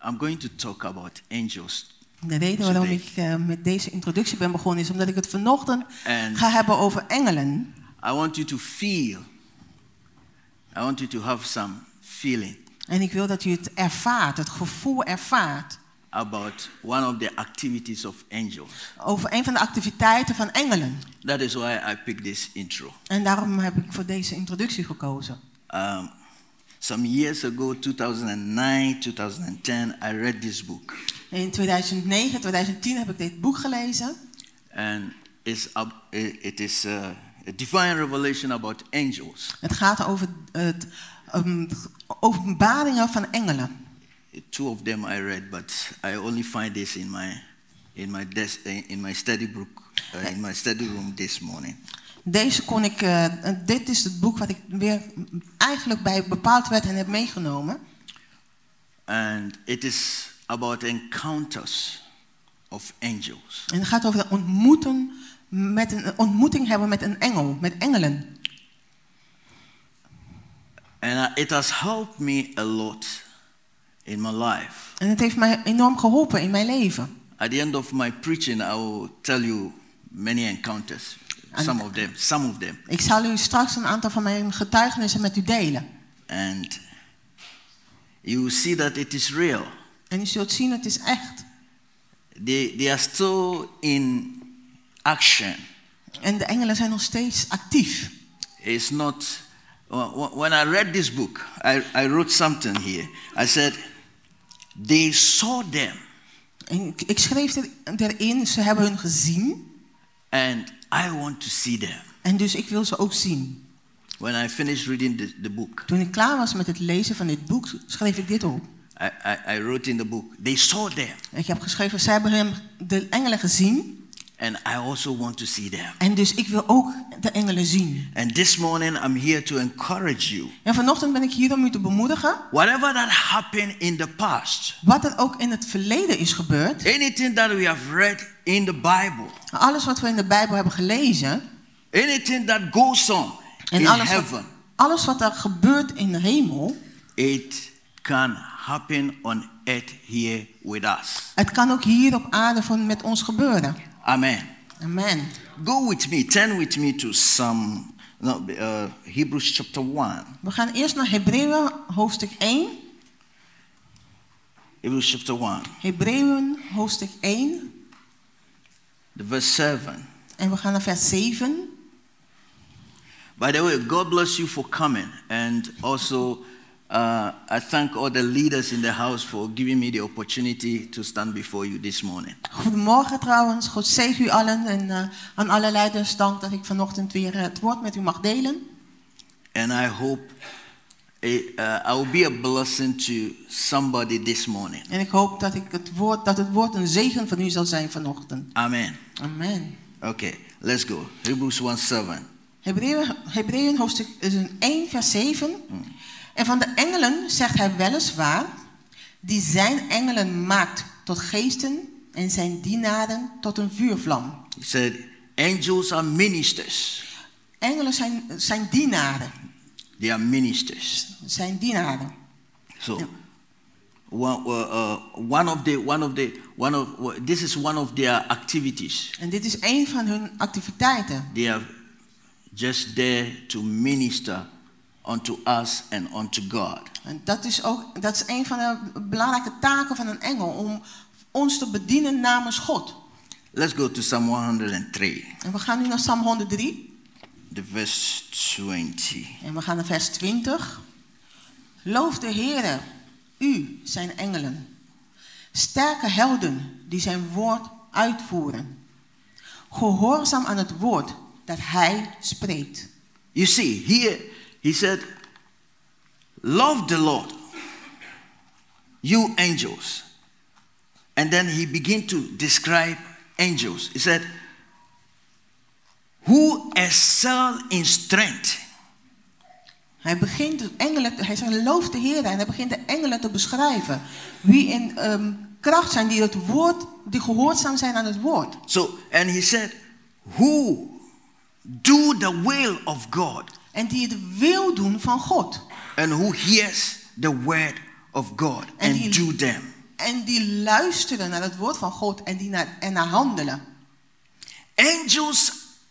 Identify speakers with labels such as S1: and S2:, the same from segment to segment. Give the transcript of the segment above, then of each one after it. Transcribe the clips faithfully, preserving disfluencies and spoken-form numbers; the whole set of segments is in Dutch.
S1: I'm going to talk about angels.
S2: De reden waarom
S1: today.
S2: ik uh, met deze introductie ben begonnen is omdat ik het vanochtend
S1: And
S2: ga hebben over engelen.
S1: I want you to feel. I want you to have some feeling
S2: En ik wil dat u het ervaart, het gevoel ervaart.
S1: about one of the activities of angels.
S2: Over een van de activiteiten van engelen.
S1: That is why I picked this intro.
S2: En daarom heb ik voor deze introductie gekozen.
S1: Um, some years ago, two thousand nine, two thousand ten, I read this book.
S2: In tweeduizend negen, tweeduizend tien heb ik dit boek gelezen.
S1: And it's, uh, it is uh, a divine revelation about angels.
S2: Het gaat over het um, openbaringen van engelen.
S1: Two of them I read, but I only find this in my in my desk in my study book uh, in my study room this morning.
S2: Deze kon ik. Uh, dit is het boek wat ik weer eigenlijk bij bepaald werd en heb meegenomen.
S1: And it is about encounters of angels.
S2: En het gaat over de ontmoeten met een ontmoeting hebben met een engel, met engelen.
S1: And uh, it has helped me a lot in my life.
S2: En het heeft mij enorm geholpen in mijn leven.
S1: At the end of my preaching, I will tell you many encounters. Some of them, some of them.
S2: Ik zal u straks een aantal van mijn getuigenissen met u delen.
S1: And you will see that it is real.
S2: En u zult zien, het is echt.
S1: They, they are still in action.
S2: En de engelen zijn nog steeds actief.
S1: It's not. When I read this book, I, I wrote something here. I said, they saw them.
S2: En ik, ik schreef er, erin, ze hebben hun gezien.
S1: And I want to see them.
S2: En dus ik wil ze ook zien.
S1: When I finished reading the, the book,
S2: Toen ik klaar was met het lezen van dit boek, schreef ik dit op.
S1: I, I, I wrote in the book, they saw them.
S2: Ik heb geschreven, zij hebben hem, de engelen gezien.
S1: And I also want to see them.
S2: En dus ik wil ook de engelen zien.
S1: And this morning I'm here to encourage you.
S2: En vanochtend ben ik hier om u te bemoedigen.
S1: Whatever that happened in the past.
S2: Wat er ook in het verleden is gebeurd.
S1: Anything that we have read in the Bible.
S2: Alles wat we in de Bijbel hebben gelezen.
S1: Anything that goes on
S2: En
S1: in
S2: alles
S1: heaven.
S2: Wat, alles wat er gebeurt in de hemel.
S1: It can happen on earth here with us.
S2: Het kan ook hier op aarde van met ons gebeuren.
S1: Amen.
S2: Amen.
S1: Go with me, turn with me to some no, uh, Hebrews chapter one.
S2: We gaan eerst naar Hebreeën hoofdstuk één.
S1: Hebrews chapter one.
S2: Hebreeën hoofdstuk één.
S1: The verse seven.
S2: En we gaan naar vers zeven.
S1: By the way, God bless you for coming, and also uh, I thank all the leaders in the house for giving me the opportunity to stand before you this morning.
S2: Goedemorgen trouwens, God zegen u allen en uh, aan alle leiders dank dat ik vanochtend weer uh, het woord met u mag delen.
S1: And I hope uh, I will be a blessing to somebody this morning.
S2: En ik hoop dat, ik het woord, dat het woord een zegen van u zal zijn vanochtend.
S1: Amen.
S2: Amen.
S1: Okay, let's go. Hebrews one seven.
S2: Hebreeën, Hebreeën hoofdstuk één vers zeven. Hmm. En van de engelen zegt hij weliswaar, die zijn engelen maakt tot geesten en zijn dienaren tot een vuurvlam.
S1: He said, angels are ministers.
S2: Engelen zijn, zijn dienaren.
S1: They are ministers.
S2: Zijn dienaren.
S1: So, ja. one, uh, one of the, one of the, one of, this is one of their activities.
S2: En dit is een van hun activiteiten.
S1: They are just there to minister unto us and unto God.
S2: En dat is ook, dat is een van de belangrijke taken van een engel, om ons te bedienen namens God.
S1: Let's go to Psalm one hundred three.
S2: En we gaan nu naar Psalm honderddrie.
S1: The verse twenty.
S2: En we gaan naar vers twintig. Loof de Heere, u zijn engelen. Sterke helden die zijn woord uitvoeren. Gehoorzaam aan het woord dat hij spreekt.
S1: You see, here he said, love the Lord, you angels. And then he began to describe angels. He said, who excel in strength.
S2: Hij begint de engelen, hij zegt loof de Heer en hij begint de engelen te beschrijven. Wie in um, kracht zijn, die het woord, die gehoorzaam zijn aan het woord.
S1: So, and he said, who do the will of God.
S2: En die het wil doen van God.
S1: And who hears the word of God and
S2: die,
S1: do them.
S2: En die luisteren naar het woord van God en die naar, en naar handelen.
S1: Angels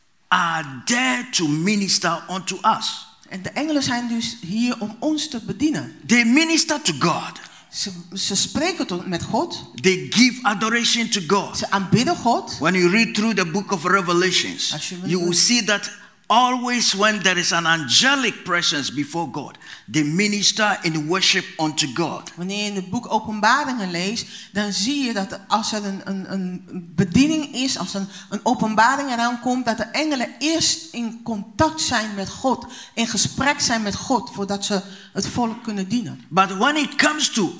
S1: are there to minister unto us.
S2: En de engelen zijn dus hier om ons te bedienen.
S1: They minister to God.
S2: Ze, ze spreken tot, met God.
S1: They give adoration to God.
S2: Ze aanbidden God.
S1: When you read through the book of Revelations,
S2: Als je-
S1: you will see that always when there is an angelic presence before God, they minister in worship unto God.
S2: Wanneer je in het boek Openbaringen leest, dan zie je dat als er een, een, een bediening is, als een, een openbaring eraan komt, dat de engelen eerst in contact zijn met God, in gesprek zijn met God, voordat ze het volk kunnen dienen.
S1: But when it comes to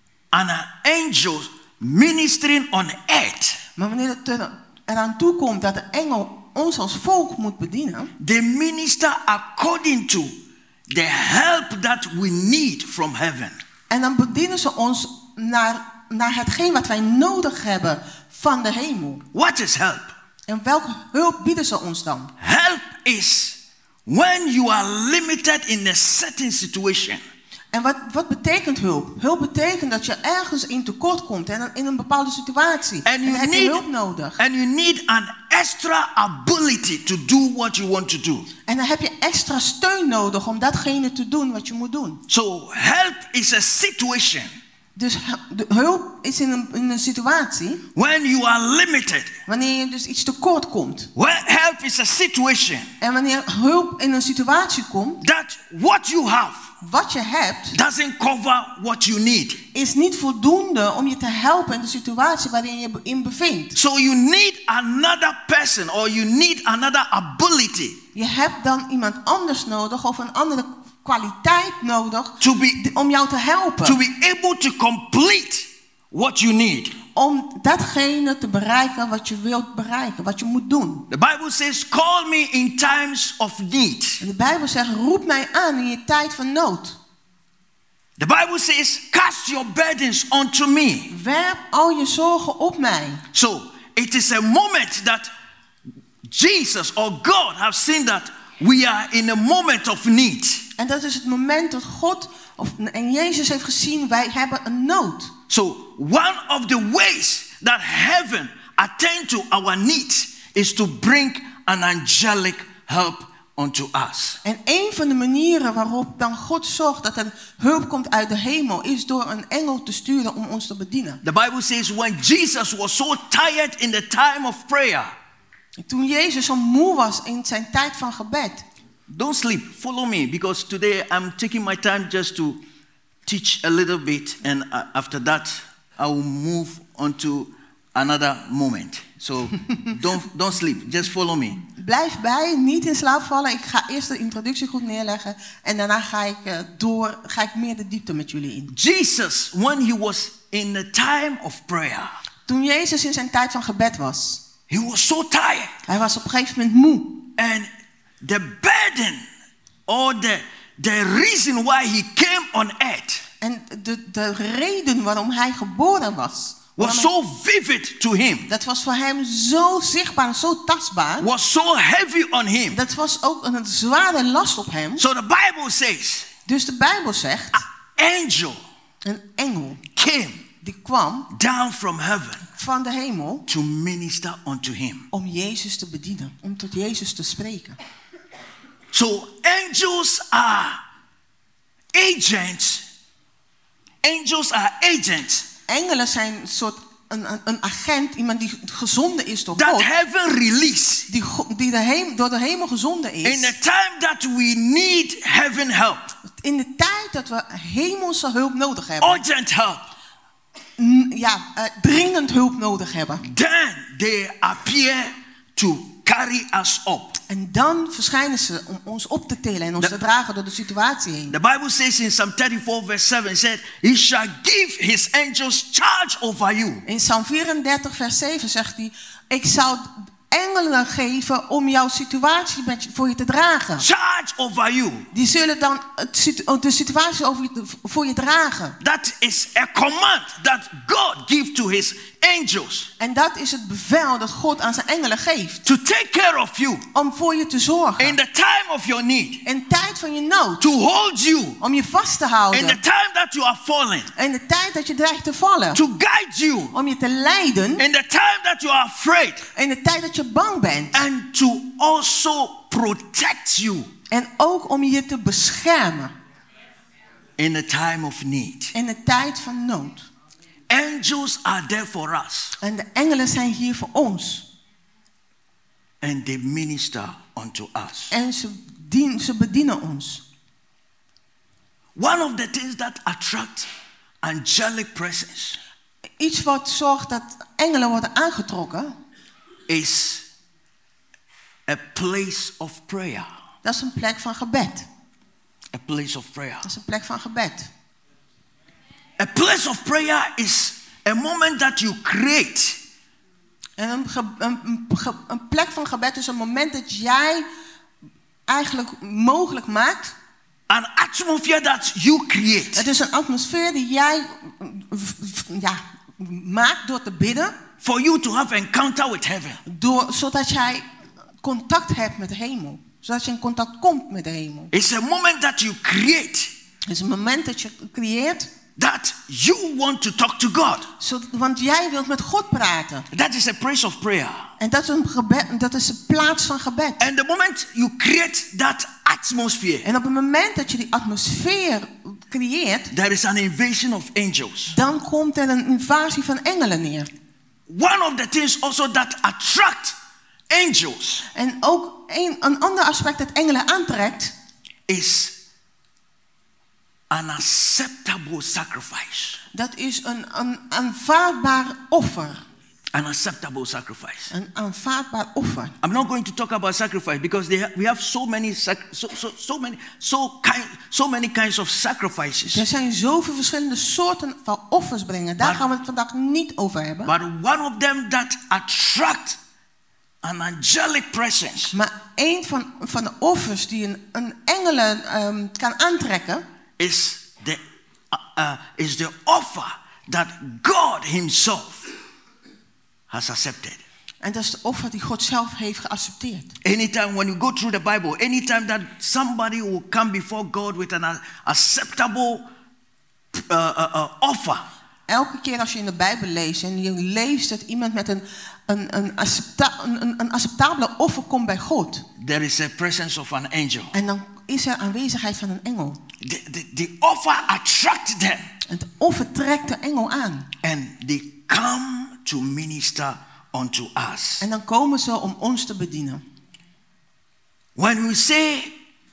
S1: an angel ministering on earth,
S2: Maar wanneer het er, eraan toe komt dat de engel ons als volk moet bedienen,
S1: they minister according to the help that we need from heaven.
S2: en dan bedienen ze ons naar, naar hetgeen wat wij nodig hebben van de hemel.
S1: What is help?
S2: En welke hulp bieden ze ons dan?
S1: Help is when you are limited in a certain situation.
S2: En wat, wat betekent hulp? Hulp betekent dat je ergens in tekort komt en in een bepaalde situatie.
S1: And
S2: En
S1: you
S2: dan heb je
S1: need,
S2: hulp nodig.
S1: and you need an extra ability to do what you want to do.
S2: En dan heb je extra steun nodig om datgene te doen wat je moet doen.
S1: So help is a situation
S2: Dus de hulp is in een, in een situatie
S1: when you are limited.
S2: wanneer je dus iets tekort komt.
S1: Well, help is a situation
S2: En wanneer hulp in een situatie komt,
S1: that what you have
S2: wat je hebt,
S1: doesn't cover what you need.
S2: is niet voldoende om je te helpen in de situatie waarin je in bevindt.
S1: So you need another person or you need another ability
S2: Je hebt dan iemand anders nodig of een andere kwaliteit nodig
S1: to be
S2: om jou te helpen.
S1: to be able to complete what you need.
S2: Om datgene te bereiken wat je wilt bereiken, wat je moet doen.
S1: The Bible says, call me in times of need.
S2: En de Bijbel zegt, roep mij aan in je tijd van nood.
S1: The Bible says, cast your burdens unto me.
S2: Werp al je zorgen op mij.
S1: So it is a moment that Jesus or God have seen that we are in a moment of need.
S2: En dat is het moment dat God of, en Jezus heeft gezien, wij hebben een nood.
S1: So one of the ways that heaven attend to our needs is to bring an angelic help unto us.
S2: En een van de manieren waarop dan God zorgt dat er hulp komt uit de hemel, is door een engel te sturen om ons te bedienen.
S1: The Bible says when Jesus was so tired in the time of prayer,
S2: Toen Jezus zo moe was in zijn tijd van gebed.
S1: don't sleep, follow me, because today I'm taking my time just to teach a little bit, and uh, after that I will move on to another moment. So don't don't sleep, just follow me.
S2: Blijf bij, niet in slaap vallen. Ik ga eerst de introductie goed neerleggen en daarna ga ik uh, door, ga ik meer de diepte met jullie in.
S1: Jesus, when he was in the time of prayer,
S2: Toen Jezus in zijn tijd van gebed was,
S1: he was so tired,
S2: hij was op een gegeven moment moe.
S1: and the burden or the the reason why he came on earth
S2: En de, de reden waarom hij geboren was,
S1: was so vivid to him,
S2: dat was voor hem zo zichtbaar en zo tastbaar.
S1: was so heavy on him.
S2: Dat was ook een zware last op hem.
S1: So the Bible says,
S2: Dus de Bijbel zegt,
S1: an angel
S2: een engel
S1: came
S2: die kwam
S1: down from heaven
S2: van de hemel
S1: to minister unto him.
S2: om Jezus te bedienen, om tot Jezus te spreken.
S1: So angels are agents. Angels are agents
S2: Engelen zijn een soort een, een, een agent, iemand die gezonden is door
S1: that
S2: God,
S1: heaven release
S2: die, go- die de hemel, door de hemel gezonden
S1: in
S2: is.
S1: the time that we need heaven help,
S2: In de tijd dat we hemelse hulp nodig hebben,
S1: urgent help.
S2: n- ja, uh, dringend hulp nodig hebben.
S1: Then they appear to carry us up.
S2: En dan verschijnen ze om ons op te tillen en ons
S1: De-
S2: te dragen door de situatie heen.
S1: The Bible says in Psalm thirty-four verse seven, said, he shall give his angels charge over you.
S2: In Psalm vierendertig vers zeven zegt hij, ik zal engelen geven om jouw situatie met je, voor je te dragen.
S1: Charge over you.
S2: Die zullen dan het situ- de situatie over je, voor je dragen.
S1: That is a command that God gives to his angels
S2: En dat is het bevel dat God aan zijn engelen geeft.
S1: to take care of you
S2: Om voor je te zorgen.
S1: in the time of your need,
S2: In tijd van je nood.
S1: to hold you
S2: Om je vast te
S1: in the
S2: houden.
S1: time that you are falling,
S2: In de tijd dat je dreigt te vallen.
S1: to guide you
S2: Om je te leiden.
S1: in the time that you are afraid,
S2: In de tijd dat je bang bent.
S1: and to also protect you
S2: En ook om je te beschermen.
S1: in the time of need.
S2: In de tijd van nood.
S1: Angels are there for us,
S2: En de engelen zijn hier voor ons.
S1: and they minister unto us.
S2: En ze, dien, ze bedienen ons.
S1: One of the things that attract angelic presence
S2: Iets wat zorgt dat engelen worden aangetrokken.
S1: is a place of prayer.
S2: Dat is een plek van gebed.
S1: A place of prayer.
S2: Dat is een plek van gebed.
S1: A place of prayer is a moment that you create
S2: En een, ge, een, een, ge, een plek van gebed is een moment dat jij eigenlijk mogelijk maakt.
S1: an atmosphere that you create.
S2: Het is een atmosfeer die jij ja, maakt door te bidden.
S1: For you to have encounter with heaven.
S2: Door, zodat jij contact hebt met de hemel. Zodat je in contact komt met de hemel.
S1: It's a moment that you create
S2: Het is een moment dat je creëert.
S1: that you want to talk to God.
S2: Zo, want jij wilt met God praten.
S1: That is a place of prayer.
S2: En dat is een gebed, dat is een plaats van gebed.
S1: And the moment you create that atmosphere,
S2: En op het moment dat je die atmosfeer creëert,
S1: there is an invasion of angels.
S2: dan komt er een invasie van engelen neer.
S1: One of the things also that attract angels
S2: En ook een, een ander aspect dat engelen aantrekt,
S1: is an acceptable sacrifice.
S2: dat is een, een aanvaardbaar offer.
S1: An acceptable sacrifice.
S2: Een aanvaardbaar offer.
S1: I'm not going to talk about sacrifice because they ha- we have so many, sac- so, so, so many, so kind, so many kinds of sacrifices.
S2: Er zijn zoveel verschillende soorten van offers brengen. Daar
S1: Maar-
S2: gaan we het vandaag niet over hebben.
S1: But one of them that attract an angelic presence
S2: Maar een van, van de offers die een, een engelen um, kan aantrekken,
S1: is the uh, uh, is the offer that God Himself has accepted.
S2: en dat is de offer die God zelf heeft geaccepteerd.
S1: Anytime when you go through the Bible, anytime that somebody will come before God with an uh, acceptable uh, uh, uh, offer,
S2: Elke keer als je in de Bijbel leest en je leest dat iemand met een, een, een, accepta, een, een, een acceptabele offer komt bij God.
S1: there is a presence of an angel.
S2: En dan is er aanwezigheid van een engel.
S1: The, the, the offer attracts them,
S2: Het offer trekt de engel aan.
S1: and they come to minister unto us.
S2: En dan komen ze om ons te bedienen.
S1: When we say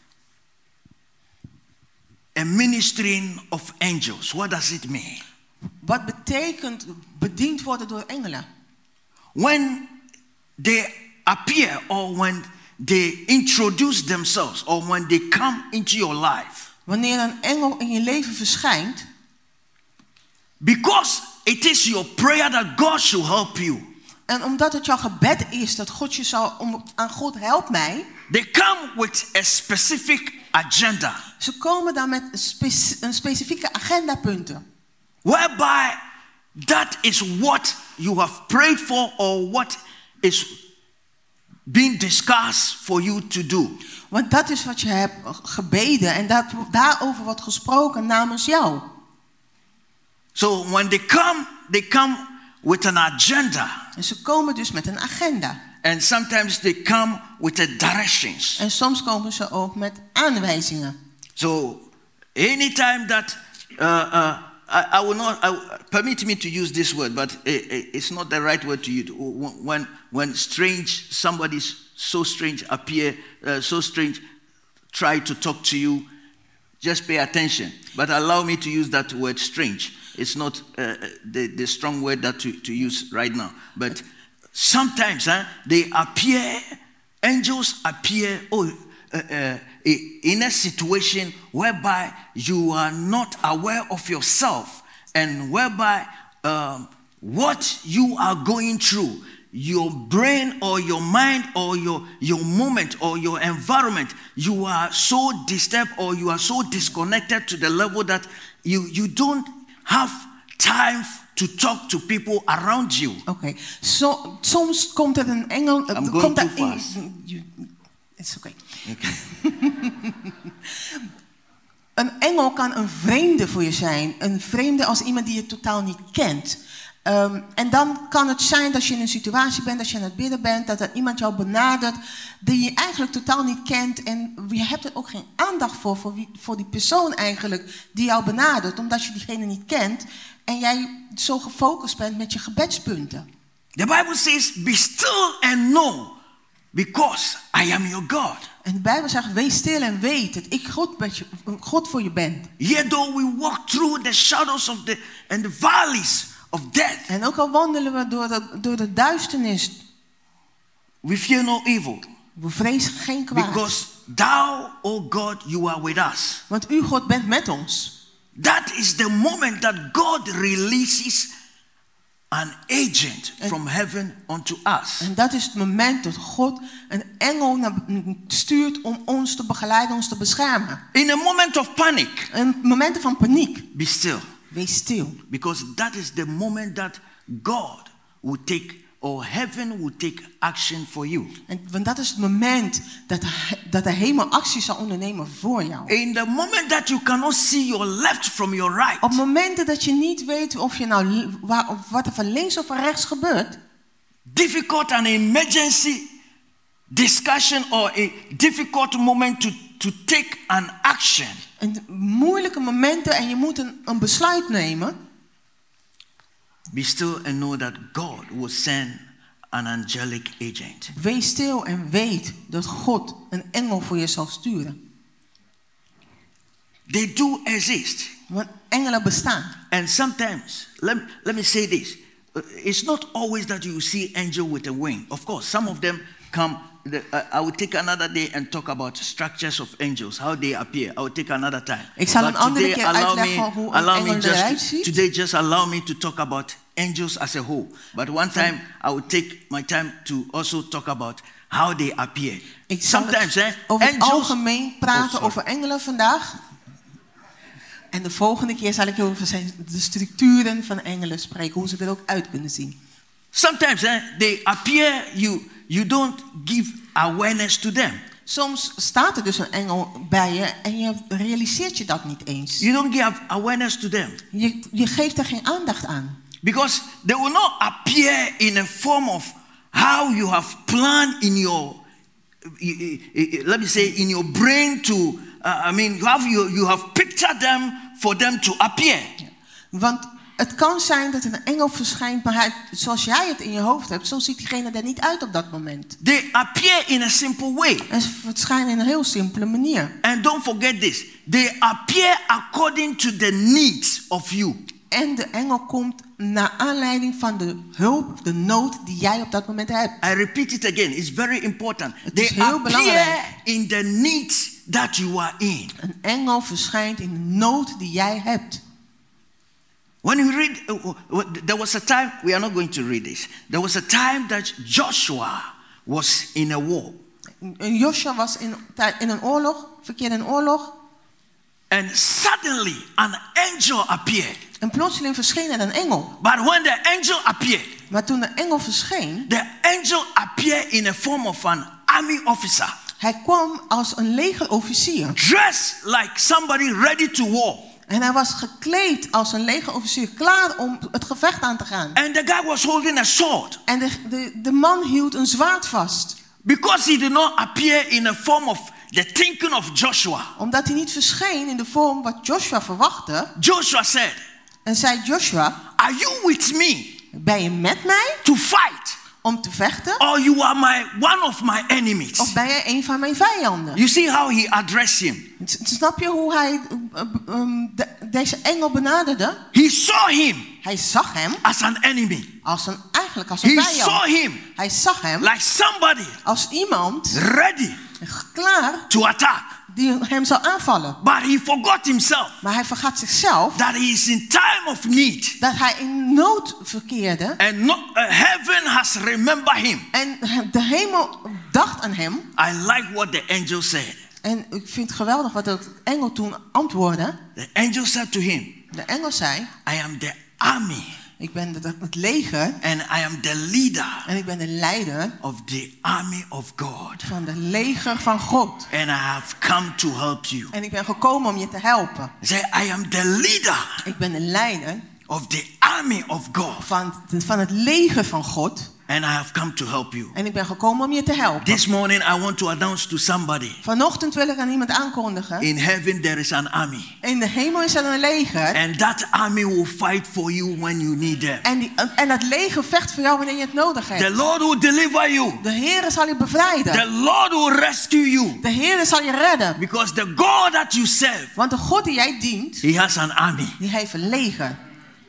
S1: a ministering of angels, what does it mean?
S2: Wat betekent bediend worden door engelen?
S1: When they appear or when they introduce themselves or when they come into your life,
S2: Wanneer een engel in je leven verschijnt,
S1: because it is your prayer that God should help you,
S2: en omdat het jouw gebed is dat God je zou om, aan God help mij,
S1: they come with a specific agenda
S2: ze komen dan met een, speci- een specifieke agendapunten.
S1: whereby that is what you have prayed for or what is being discussed for you to do.
S2: Want dat is wat je hebt gebeden en dat, daarover wordt gesproken namens jou.
S1: So when they come, they come with an agenda.
S2: En ze komen dus met een agenda.
S1: And sometimes they come with a directions.
S2: En soms komen ze ook met aanwijzingen.
S1: So anytime that uh, uh, I, I will not I, permit me to use this word, but it, it, it's not the right word to use. When when strange somebody so strange appear, uh, so strange try to talk to you, just pay attention. But allow me to use that word strange. It's not uh, the the strong word that to, to use right now. But sometimes huh, they appear, angels appear. Oh. Uh, uh, in a situation whereby you are not aware of yourself and whereby um, what you are going through, your brain or your mind or your, your moment or your environment, you are so disturbed or you are so disconnected to the level that you, you don't have time to talk to people around you.
S2: Oké, okay. so, soms komt er een engel.
S1: I'm
S2: uh,
S1: going
S2: komt
S1: too
S2: er,
S1: fast.
S2: It's okay.
S1: Okay.
S2: Een engel kan een vreemde voor je zijn. Een vreemde als iemand die je totaal niet kent. Um, en dan kan het zijn dat je in een situatie bent, dat je aan het bidden bent, dat er iemand jou benadert die je eigenlijk totaal niet kent. En je hebt er ook geen aandacht voor, voor, wie, voor die persoon eigenlijk die jou benadert, omdat je diegene niet kent. En jij zo gefocust bent met je gebedspunten.
S1: The Bible says, be still and know, because I am your God.
S2: En de Bijbel zegt, wees stil en weet dat ik God, met je, God voor je ben.
S1: Yet though we walk through the shadows of the and the valleys of death.
S2: En ook al wandelen we door de, door de duisternis.
S1: We fear no evil.
S2: We vrezen geen kwaad.
S1: Because thou, O God, you are with us.
S2: Want u, God, bent met ons.
S1: That is the moment that God releases an agent
S2: en,
S1: from heaven unto us.
S2: En dat is het moment dat God een engel naar, stuurt om ons te begeleiden, ons te beschermen.
S1: In a moment of panic.
S2: In momenten van paniek.
S1: Be still.
S2: Wees stil.
S1: Because that is the moment that God will take, or heaven will take action for you.
S2: En, want dat is het moment dat de, dat de hemel actie zal ondernemen voor jou.
S1: In the moment that you cannot see your left from your right.
S2: Op momenten dat je niet weet of je nou waar, of wat er van links of van rechts gebeurt.
S1: Difficult and emergency discussion or a difficult moment to, to take an action.
S2: En moeilijke momenten en je moet een, een besluit nemen.
S1: Be still and know that God will send an angelic agent.
S2: Wees stil en weet dat God een engel voor je zal sturen.
S1: They do exist.
S2: Want engelen bestaan.
S1: And sometimes, let, let me say this. It's not always that you see angel with a wing. Of course, some of them come. The, uh, I will take another day and talk about structures of angels, how they appear. I will take another time.
S2: Ik zal
S1: But
S2: een andere
S1: today,
S2: keer
S1: allow
S2: uitleggen
S1: me,
S2: hoe een
S1: allow
S2: engel
S1: me
S2: eruit
S1: just,
S2: ziet.
S1: today just allow me to talk about angels as a whole. But one time I will take my time to also talk about how they appear.
S2: Ik zal
S1: Sometimes,
S2: het
S1: eh,
S2: over het
S1: angels,
S2: algemeen praten
S1: oh,
S2: over engelen vandaag. En de volgende keer zal ik over zijn, de structuren van engelen spreken, hoe ze er ook uit kunnen zien.
S1: Sometimes eh, they appear, you, you don't give awareness to them.
S2: Soms staat er dus een engel bij je en je realiseert je dat niet eens.
S1: You don't give awareness to them.
S2: Je, je geeft er geen aandacht aan.
S1: Because they will not appear in a form of how you have planned in your, let me say, in your brain to, uh, I mean, you have, you, you have pictured them for them to appear.
S2: Ja. Want het kan zijn dat een engel verschijnt, maar hij, zoals jij het in je hoofd hebt, zo ziet diegene er niet uit op dat moment.
S1: They appear in a simple way.
S2: En ze verschijnen in een heel simpele manier.
S1: And don't forget this. They appear according to the needs of you.
S2: En de engel komt naar aanleiding van de hulp, de nood die jij op dat moment hebt.
S1: I repeat it again. It's very important.
S2: Het
S1: They
S2: is heel
S1: appear
S2: belangrijk.
S1: in the needs that you are in.
S2: Een engel verschijnt in de nood die jij hebt.
S1: When you read, uh, there was a time, we are not going to read this. There was a time that Joshua was in a war.
S2: Joshua was in, in een oorlog, verkeerde in een oorlog.
S1: And suddenly an angel appeared.
S2: En plotseling verscheen er een engel.
S1: But when the angel appeared,
S2: Maar toen de engel verscheen,
S1: the angel appeared in a form of an army officer.
S2: Hij kwam als een legerofficier.
S1: Dressed like somebody ready to war.
S2: En hij was gekleed als een legerofficier, klaar om het gevecht aan te gaan.
S1: And the guy was holding a sword.
S2: En de, de, de man hield een zwaard vast.
S1: Because he did not appear in a form of the thinking of Joshua.
S2: Omdat hij niet verscheen in de vorm wat Joshua verwachtte.
S1: Joshua said,
S2: En zei Joshua,
S1: are you with me?
S2: Ben je met mij?
S1: To fight?
S2: Om te vechten?
S1: Or you are my one of my enemies?
S2: Of ben jij een van mijn vijanden?
S1: You see how he addressed him?
S2: Snap je hoe hij uh, um, de, deze engel benaderde?
S1: He saw him.
S2: Hij zag hem
S1: as an enemy.
S2: Als een, eigenlijk als een
S1: He
S2: vijand.
S1: saw him.
S2: Hij zag hem
S1: like somebody
S2: als iemand
S1: ready
S2: klaar
S1: to attack.
S2: Die hem zou aanvallen.
S1: But he forgot himself.
S2: Maar hij vergat zichzelf.
S1: That he is in time of need.
S2: Dat hij in nood verkeerde.
S1: And not, uh, heaven has remembered him.
S2: En de hemel dacht aan hem.
S1: I like what the angel said.
S2: En ik vind het geweldig wat de engel toen antwoordde.
S1: The angel said to him.
S2: De engel zei.
S1: I am the army.
S2: Ik ben het, het leger.
S1: And I am the leader
S2: En ik ben de leider
S1: of the army of God.
S2: van de leger van God.
S1: And I have come to help you.
S2: En ik ben gekomen om je te helpen.
S1: Say, I am the leader
S2: Ik ben de leider
S1: of the army of God.
S2: van, van het leger van God.
S1: And I have come to help you.
S2: En ik ben gekomen om je te helpen.
S1: This morning I want to announce to somebody.
S2: Vanochtend wil ik aan iemand aankondigen.
S1: In heaven there is an army.
S2: In de hemel is er een leger.
S1: And that army will fight for you when you need them.
S2: En, die, en dat leger vecht voor jou wanneer je het nodig hebt.
S1: The Lord will deliver you.
S2: De Heer zal je bevrijden.
S1: The Lord will rescue you.
S2: De Heer zal je redden.
S1: Because the God that you serve,
S2: Want de God die jij dient,
S1: He has an army.
S2: die heeft een leger.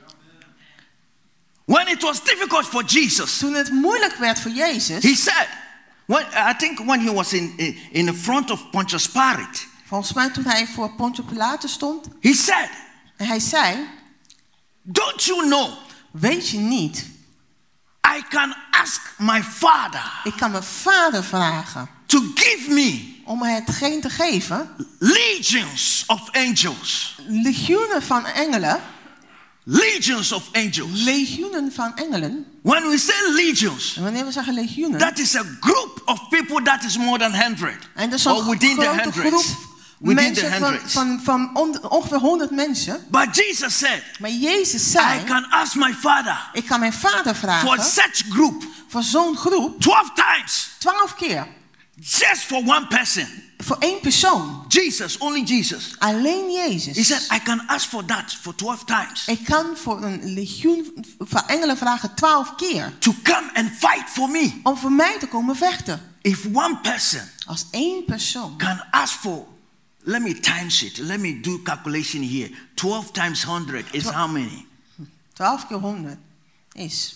S1: When it was difficult for Jesus,
S2: Toen het moeilijk werd voor Jezus,
S1: He said, when, I think when He was in, in, in the front of Pontius Pilate,
S2: volgens mij toen hij voor Pontius Pilatus stond,
S1: He said,
S2: en hij zei,
S1: don't you know,
S2: weet je niet,
S1: I can ask my Father
S2: ik kan mijn vader vragen
S1: to give me
S2: om hetgeen te geven,
S1: legions of angels.
S2: legioenen van engelen,
S1: Legions of angels.
S2: legioenen van engelen.
S1: When we say legions,
S2: En wanneer we zeggen legioenen,
S1: that is a group of people that is more than one hundred.
S2: en dat is
S1: Or
S2: een
S1: within the
S2: grote
S1: hundreds.
S2: groep
S1: Within the
S2: mensen van,
S1: hundreds.
S2: van, van on, ongeveer honderd mensen.
S1: But Jesus said,
S2: Maar Jezus
S1: I
S2: zei,
S1: can ask my Father
S2: ik kan mijn vader
S1: for
S2: vragen
S1: such group
S2: voor zo'n groep
S1: twelve times.
S2: twaalf keer.
S1: Just for one person.
S2: Voor één persoon.
S1: Jesus, only Jesus.
S2: Alleen
S1: He
S2: Jezus.
S1: said, I can ask for that for twelve times.
S2: Ik kan voor een legioen van engelen vragen twaalf keer.
S1: To come and fight for me.
S2: Om voor mij te komen vechten.
S1: If one person
S2: Als één persoon.
S1: can ask for, let me times it, let me do calculation here. twelve times one hundred is how many?
S2: twaalf keer honderd is.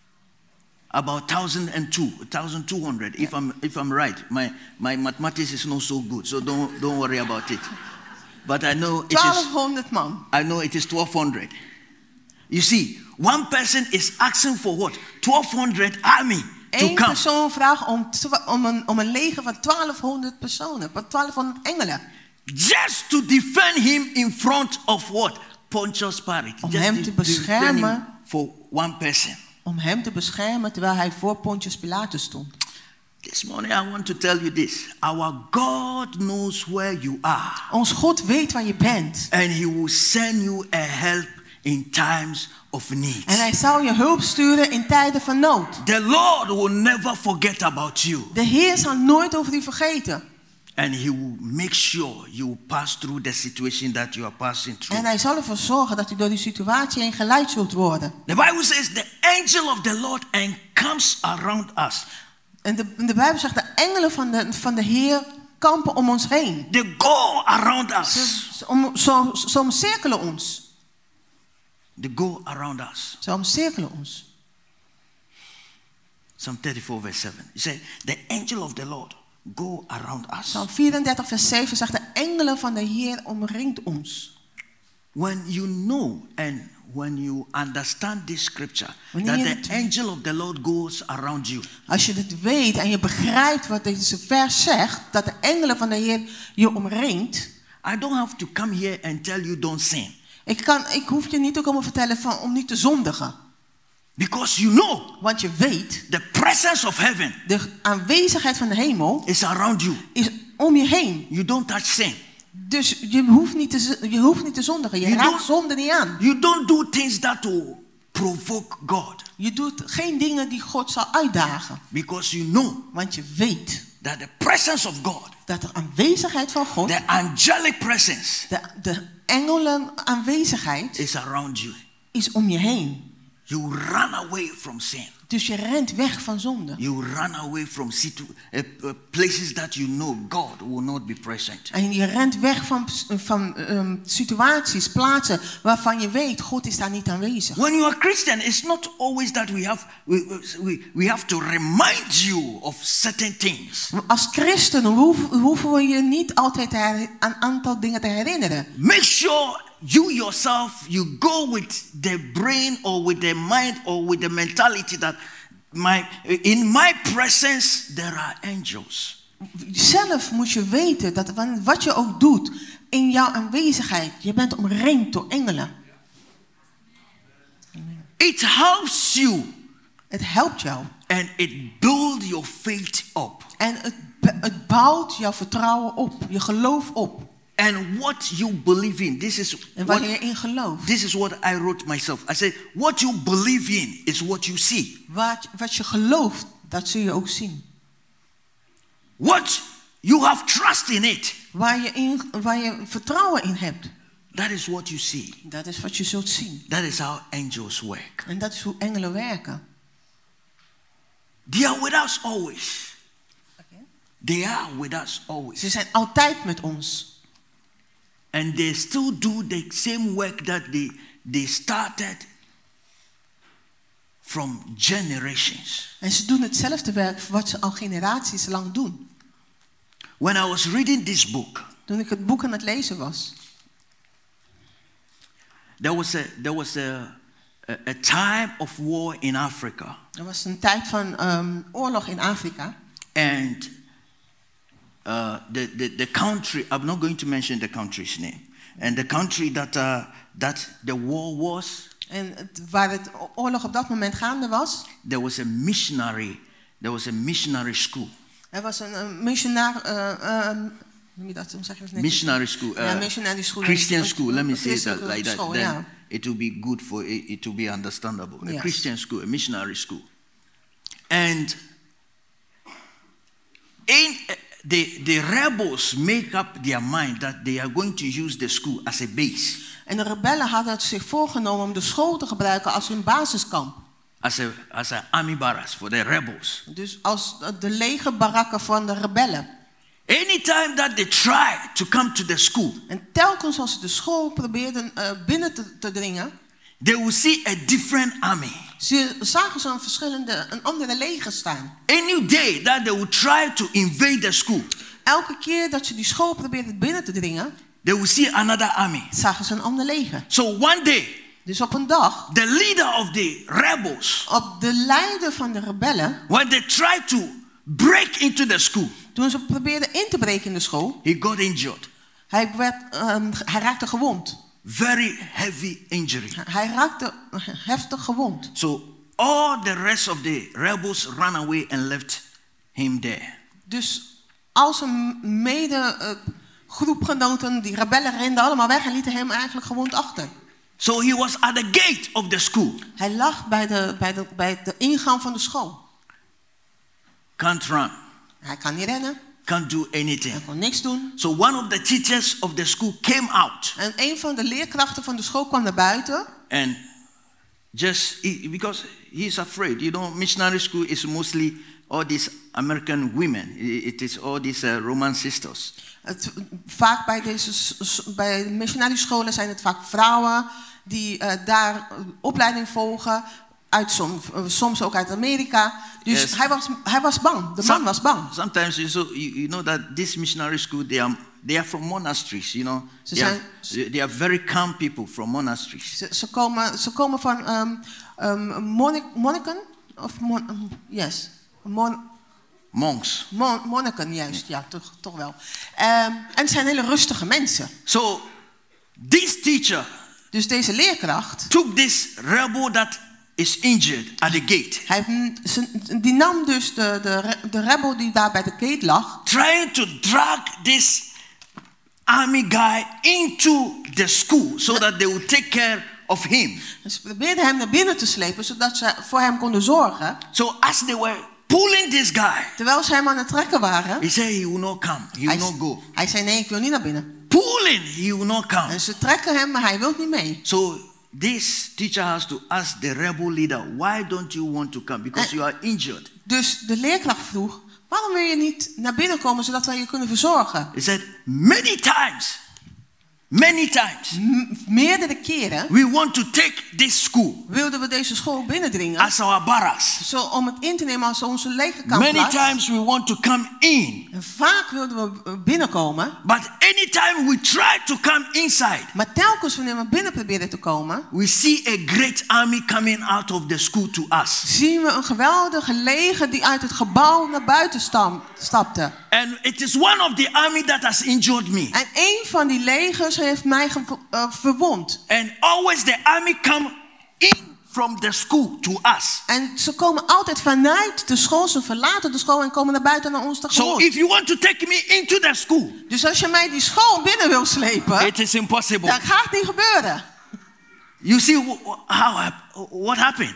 S1: About one thousand two, one thousand two hundred, if I'm, if I'm right. My, my mathematics is not so good, so don't, don't worry about it. But I know it is,
S2: twaalfhonderd man.
S1: I know it is twelve hundred. You see, one person is asking for what? twelve hundred army to
S2: Eén
S1: come.
S2: persoon vraagt om, twa- om, een, om een leger van twaalfhonderd personen. Van twaalfhonderd engelen.
S1: Just to defend him in front of what? Pontius Pilate.
S2: Om
S1: Just
S2: hem
S1: to
S2: te
S1: defend him
S2: beschermen.
S1: for one person.
S2: Om hem te beschermen terwijl hij voor Pontius Pilatus stond.
S1: This morning I want to tell you this. Our God knows where you are.
S2: Ons God weet waar je bent.
S1: And he will send you a help in times of need.
S2: En hij zal je hulp sturen in tijden van nood.
S1: The Lord will never forget about you.
S2: De Heer zal nooit over u vergeten.
S1: And he will make sure you will pass through the situation that you are passing through.
S2: En hij zal ervoor zorgen dat u door die situatie heen geleid zult worden.
S1: The Bible says the angel of the Lord encamps around us.
S2: En de, de Bijbel zegt de engelen van de, van de Heer kampen om ons heen.
S1: They go around us.
S2: Ze, om, zo, zo omcirkelen ons.
S1: They go around us.
S2: Ze omcirkelen ons.
S1: Psalm thirty-four verse seven. He said, the angel of the Lord go around us.
S2: Psalm vierendertig vers zeven zegt de engelen van de Heer omringt ons.
S1: When you know and when you understand this scripture,
S2: Wanneer
S1: that
S2: je
S1: the
S2: het-
S1: angel of the Lord goes around you.
S2: Als je het weet en je begrijpt wat deze vers zegt, dat de engelen van de Heer je omringt.
S1: I don't have to come here and tell you don't sin.
S2: Ik, kan, ik hoef je niet te komen vertellen van, om niet te zondigen.
S1: Because you know
S2: Want je weet,
S1: the presence of heaven
S2: de aanwezigheid van de hemel
S1: is around you.
S2: is om je heen.
S1: You don't touch sin.
S2: Dus je hoeft niet te, z- je hoeft niet te zondigen. Je
S1: You
S2: raakt
S1: don't-
S2: zonde niet aan.
S1: You don't do things that will provoke God.
S2: Je doet geen dingen die God zal uitdagen.
S1: Because you know
S2: Want je weet
S1: that the presence of God,
S2: dat de aanwezigheid van God,
S1: the angelic presence,
S2: de, de engelen aanwezigheid,
S1: is around you.
S2: is om je heen.
S1: You run away from sin.
S2: Dus je rent weg van zonde.
S1: You run away from situ- uh, uh, places that you know God will not be present.
S2: En je rent weg van, van um, situaties, plaatsen waarvan je weet, God is daar niet aanwezig.
S1: When you are Christian, it's not always that we have we, we, we have to remind you of certain things.
S2: Als christen hoeven, hoeven we je niet altijd her- aan een aantal dingen te herinneren.
S1: Make sure you yourself you go with the brain or with the mind or with the mentality that my in my presence there are angels.
S2: Zelf moet je weten dat wat je ook doet, in jouw aanwezigheid, je bent omringd door engelen.
S1: It helps you.
S2: Het helpt jou.
S1: And it builds your faith up.
S2: En het, het bouwt jouw vertrouwen op, je geloof op.
S1: And what you believe in, this is
S2: En waar
S1: what,
S2: je in gelooft.
S1: this is what I wrote myself. I said, what you believe in is what you see.
S2: Wat, wat je gelooft, dat zul je ook zien.
S1: What you have trust in it,
S2: Waar je, in, waar je vertrouwen in hebt,
S1: that is what you see.
S2: dat is wat je zult zien.
S1: That is how angels work.
S2: En dat is hoe engelen werken.
S1: They are with us always. They are with us always.
S2: Ze zijn altijd met ons.
S1: And they still do the same work that they, they started from generations.
S2: En ze doen hetzelfde werk wat ze al generaties lang doen.
S1: When I was reading this book,
S2: Toen ik het boek aan het lezen was,
S1: there was a, there was a, a, a time of war in Africa.
S2: er was een tijd van um, oorlog in Afrika.
S1: And uh, the, the, the country, I'm not going to mention the country's name. And the country that, uh, that the war was,
S2: En het, waar het oorlog op dat moment gaande was,
S1: there was a missionary, there was a missionary school.
S2: er was een, een missionaar, uh, um, hoe je dat, hoe zeg je dat netjes?
S1: Missionary school, uh,
S2: Ja, missionary school.
S1: Christian
S2: Een-
S1: school, let me
S2: een
S1: say it that,
S2: christelijke
S1: like that,
S2: school,
S1: then
S2: ja.
S1: it will be good for it, it will be understandable. A
S2: Yes.
S1: Christian school, a missionary school. And in, uh, the, the rebels make up their mind that they are going to use the school as a base.
S2: En de rebellen hadden het zich voorgenomen om de school te gebruiken als hun basiskamp.
S1: As a as an army barracks for the rebels.
S2: Dus als de legerbarakken van de rebellen.
S1: Anytime that they try to come to the school,
S2: En telkens als ze de school probeerden uh, binnen te, te dringen,
S1: they will see a different army.
S2: ze, zagen ze een verschillende, een andere leger staan.
S1: Any day that they will try to invade the school,
S2: Elke keer dat ze die school probeerden binnen te dringen,
S1: they will see another army.
S2: zagen ze een ander leger.
S1: So one day,
S2: Dus op een dag,
S1: the leader of the rebels,
S2: op de leider van de rebellen,
S1: when they tried to break into the school,
S2: toen ze probeerden in te breken in de school,
S1: he got injured.
S2: hij, werd, um, hij raakte gewond.
S1: Very heavy injury.
S2: Hij raakte heftig gewond.
S1: So all the rest of the rebels ran away and left him there.
S2: Dus al zijn mede uh, groepgenoten, die rebellen, renden allemaal weg en lieten hem eigenlijk gewond achter.
S1: So he was at the gate of the school.
S2: Hij lag bij de, bij de, bij de ingang van de school.
S1: Can't run.
S2: Hij kan niet rennen,
S1: Can't do
S2: hij
S1: anything.
S2: kon niks doen.
S1: So one of the teachers of the school came out
S2: En een van de leerkrachten van de school kwam naar buiten.
S1: and just he, because he's afraid. You know, missionary school is mostly all these American women. It it is all these uh, Roman sisters.
S2: Het, vaak bij deze s- s- bij missionary scholen zijn het vaak vrouwen die uh, daar uh, opleiding volgen. Uit som, uh, soms ook uit Amerika. Dus
S1: Yes.
S2: hij, was, hij was bang. De man
S1: Some-
S2: was bang.
S1: Sometimes you, so, you, you know that this missionary school they are they are from monasteries. You know,
S2: Ze
S1: they are,
S2: zijn-
S1: they are very calm people from monasteries.
S2: Ze, ze, komen, ze komen van um, um, monnik, monniken. Of mon, um, yes. Mon,
S1: Monks.
S2: mon, monniken, juist. Ja, toch, toch wel. Um, en het zijn hele rustige mensen.
S1: So this teacher
S2: Dus deze leerkracht,
S1: took this rebel that is injured at the gate,
S2: hij, ze- die nam dus de, de, re- de rebel die daar bij de gate lag.
S1: trying to drag this army guy into the school so that they will take care of him.
S2: En ze probeerden hem naar binnen te slepen, zodat ze voor hem konden zorgen.
S1: So as they were pulling this guy,
S2: Terwijl ze hem aan het trekken waren.
S1: he said he will not come. He will
S2: Hij,
S1: not go.
S2: hij zei nee, ik wil niet naar binnen.
S1: Pulling, he will not come.
S2: En ze trekken hem, maar hij wil niet mee.
S1: So this teacher has to ask the rebel leader, why don't you want to come? Because you are injured.
S2: Dus de leerkracht vroeg, waarom wil je niet naar binnen komen, zodat wij je kunnen verzorgen?
S1: He said, many times, many times,
S2: M- meerdere keren
S1: we want to take this school
S2: wilden we deze school binnendringen.
S1: as our barracks.
S2: Zo, om het in te nemen als onze
S1: Many
S2: legerkampplaats.
S1: times we want to come in.
S2: En vaak wilden we uh, binnenkomen.
S1: But anytime we try to come inside,
S2: Maar telkens wanneer we binnen proberen te komen,
S1: we see a great army coming out of the school to us.
S2: zien we een geweldige leger die uit het gebouw naar buiten stam- stapte.
S1: And it is one of the army that has injured me.
S2: En een van die legers heeft mij ge- uh, verwond.
S1: And always the army come in from the school to us.
S2: En ze komen altijd vanuit de school, ze verlaten de school en komen naar buiten naar ons
S1: So
S2: tegemoet.
S1: if you want to take me into the school,
S2: Dus als je mij die school binnen wil slepen,
S1: it is impossible.
S2: dan gaat het niet gebeuren.
S1: You see wh- wh- how hap- what happened?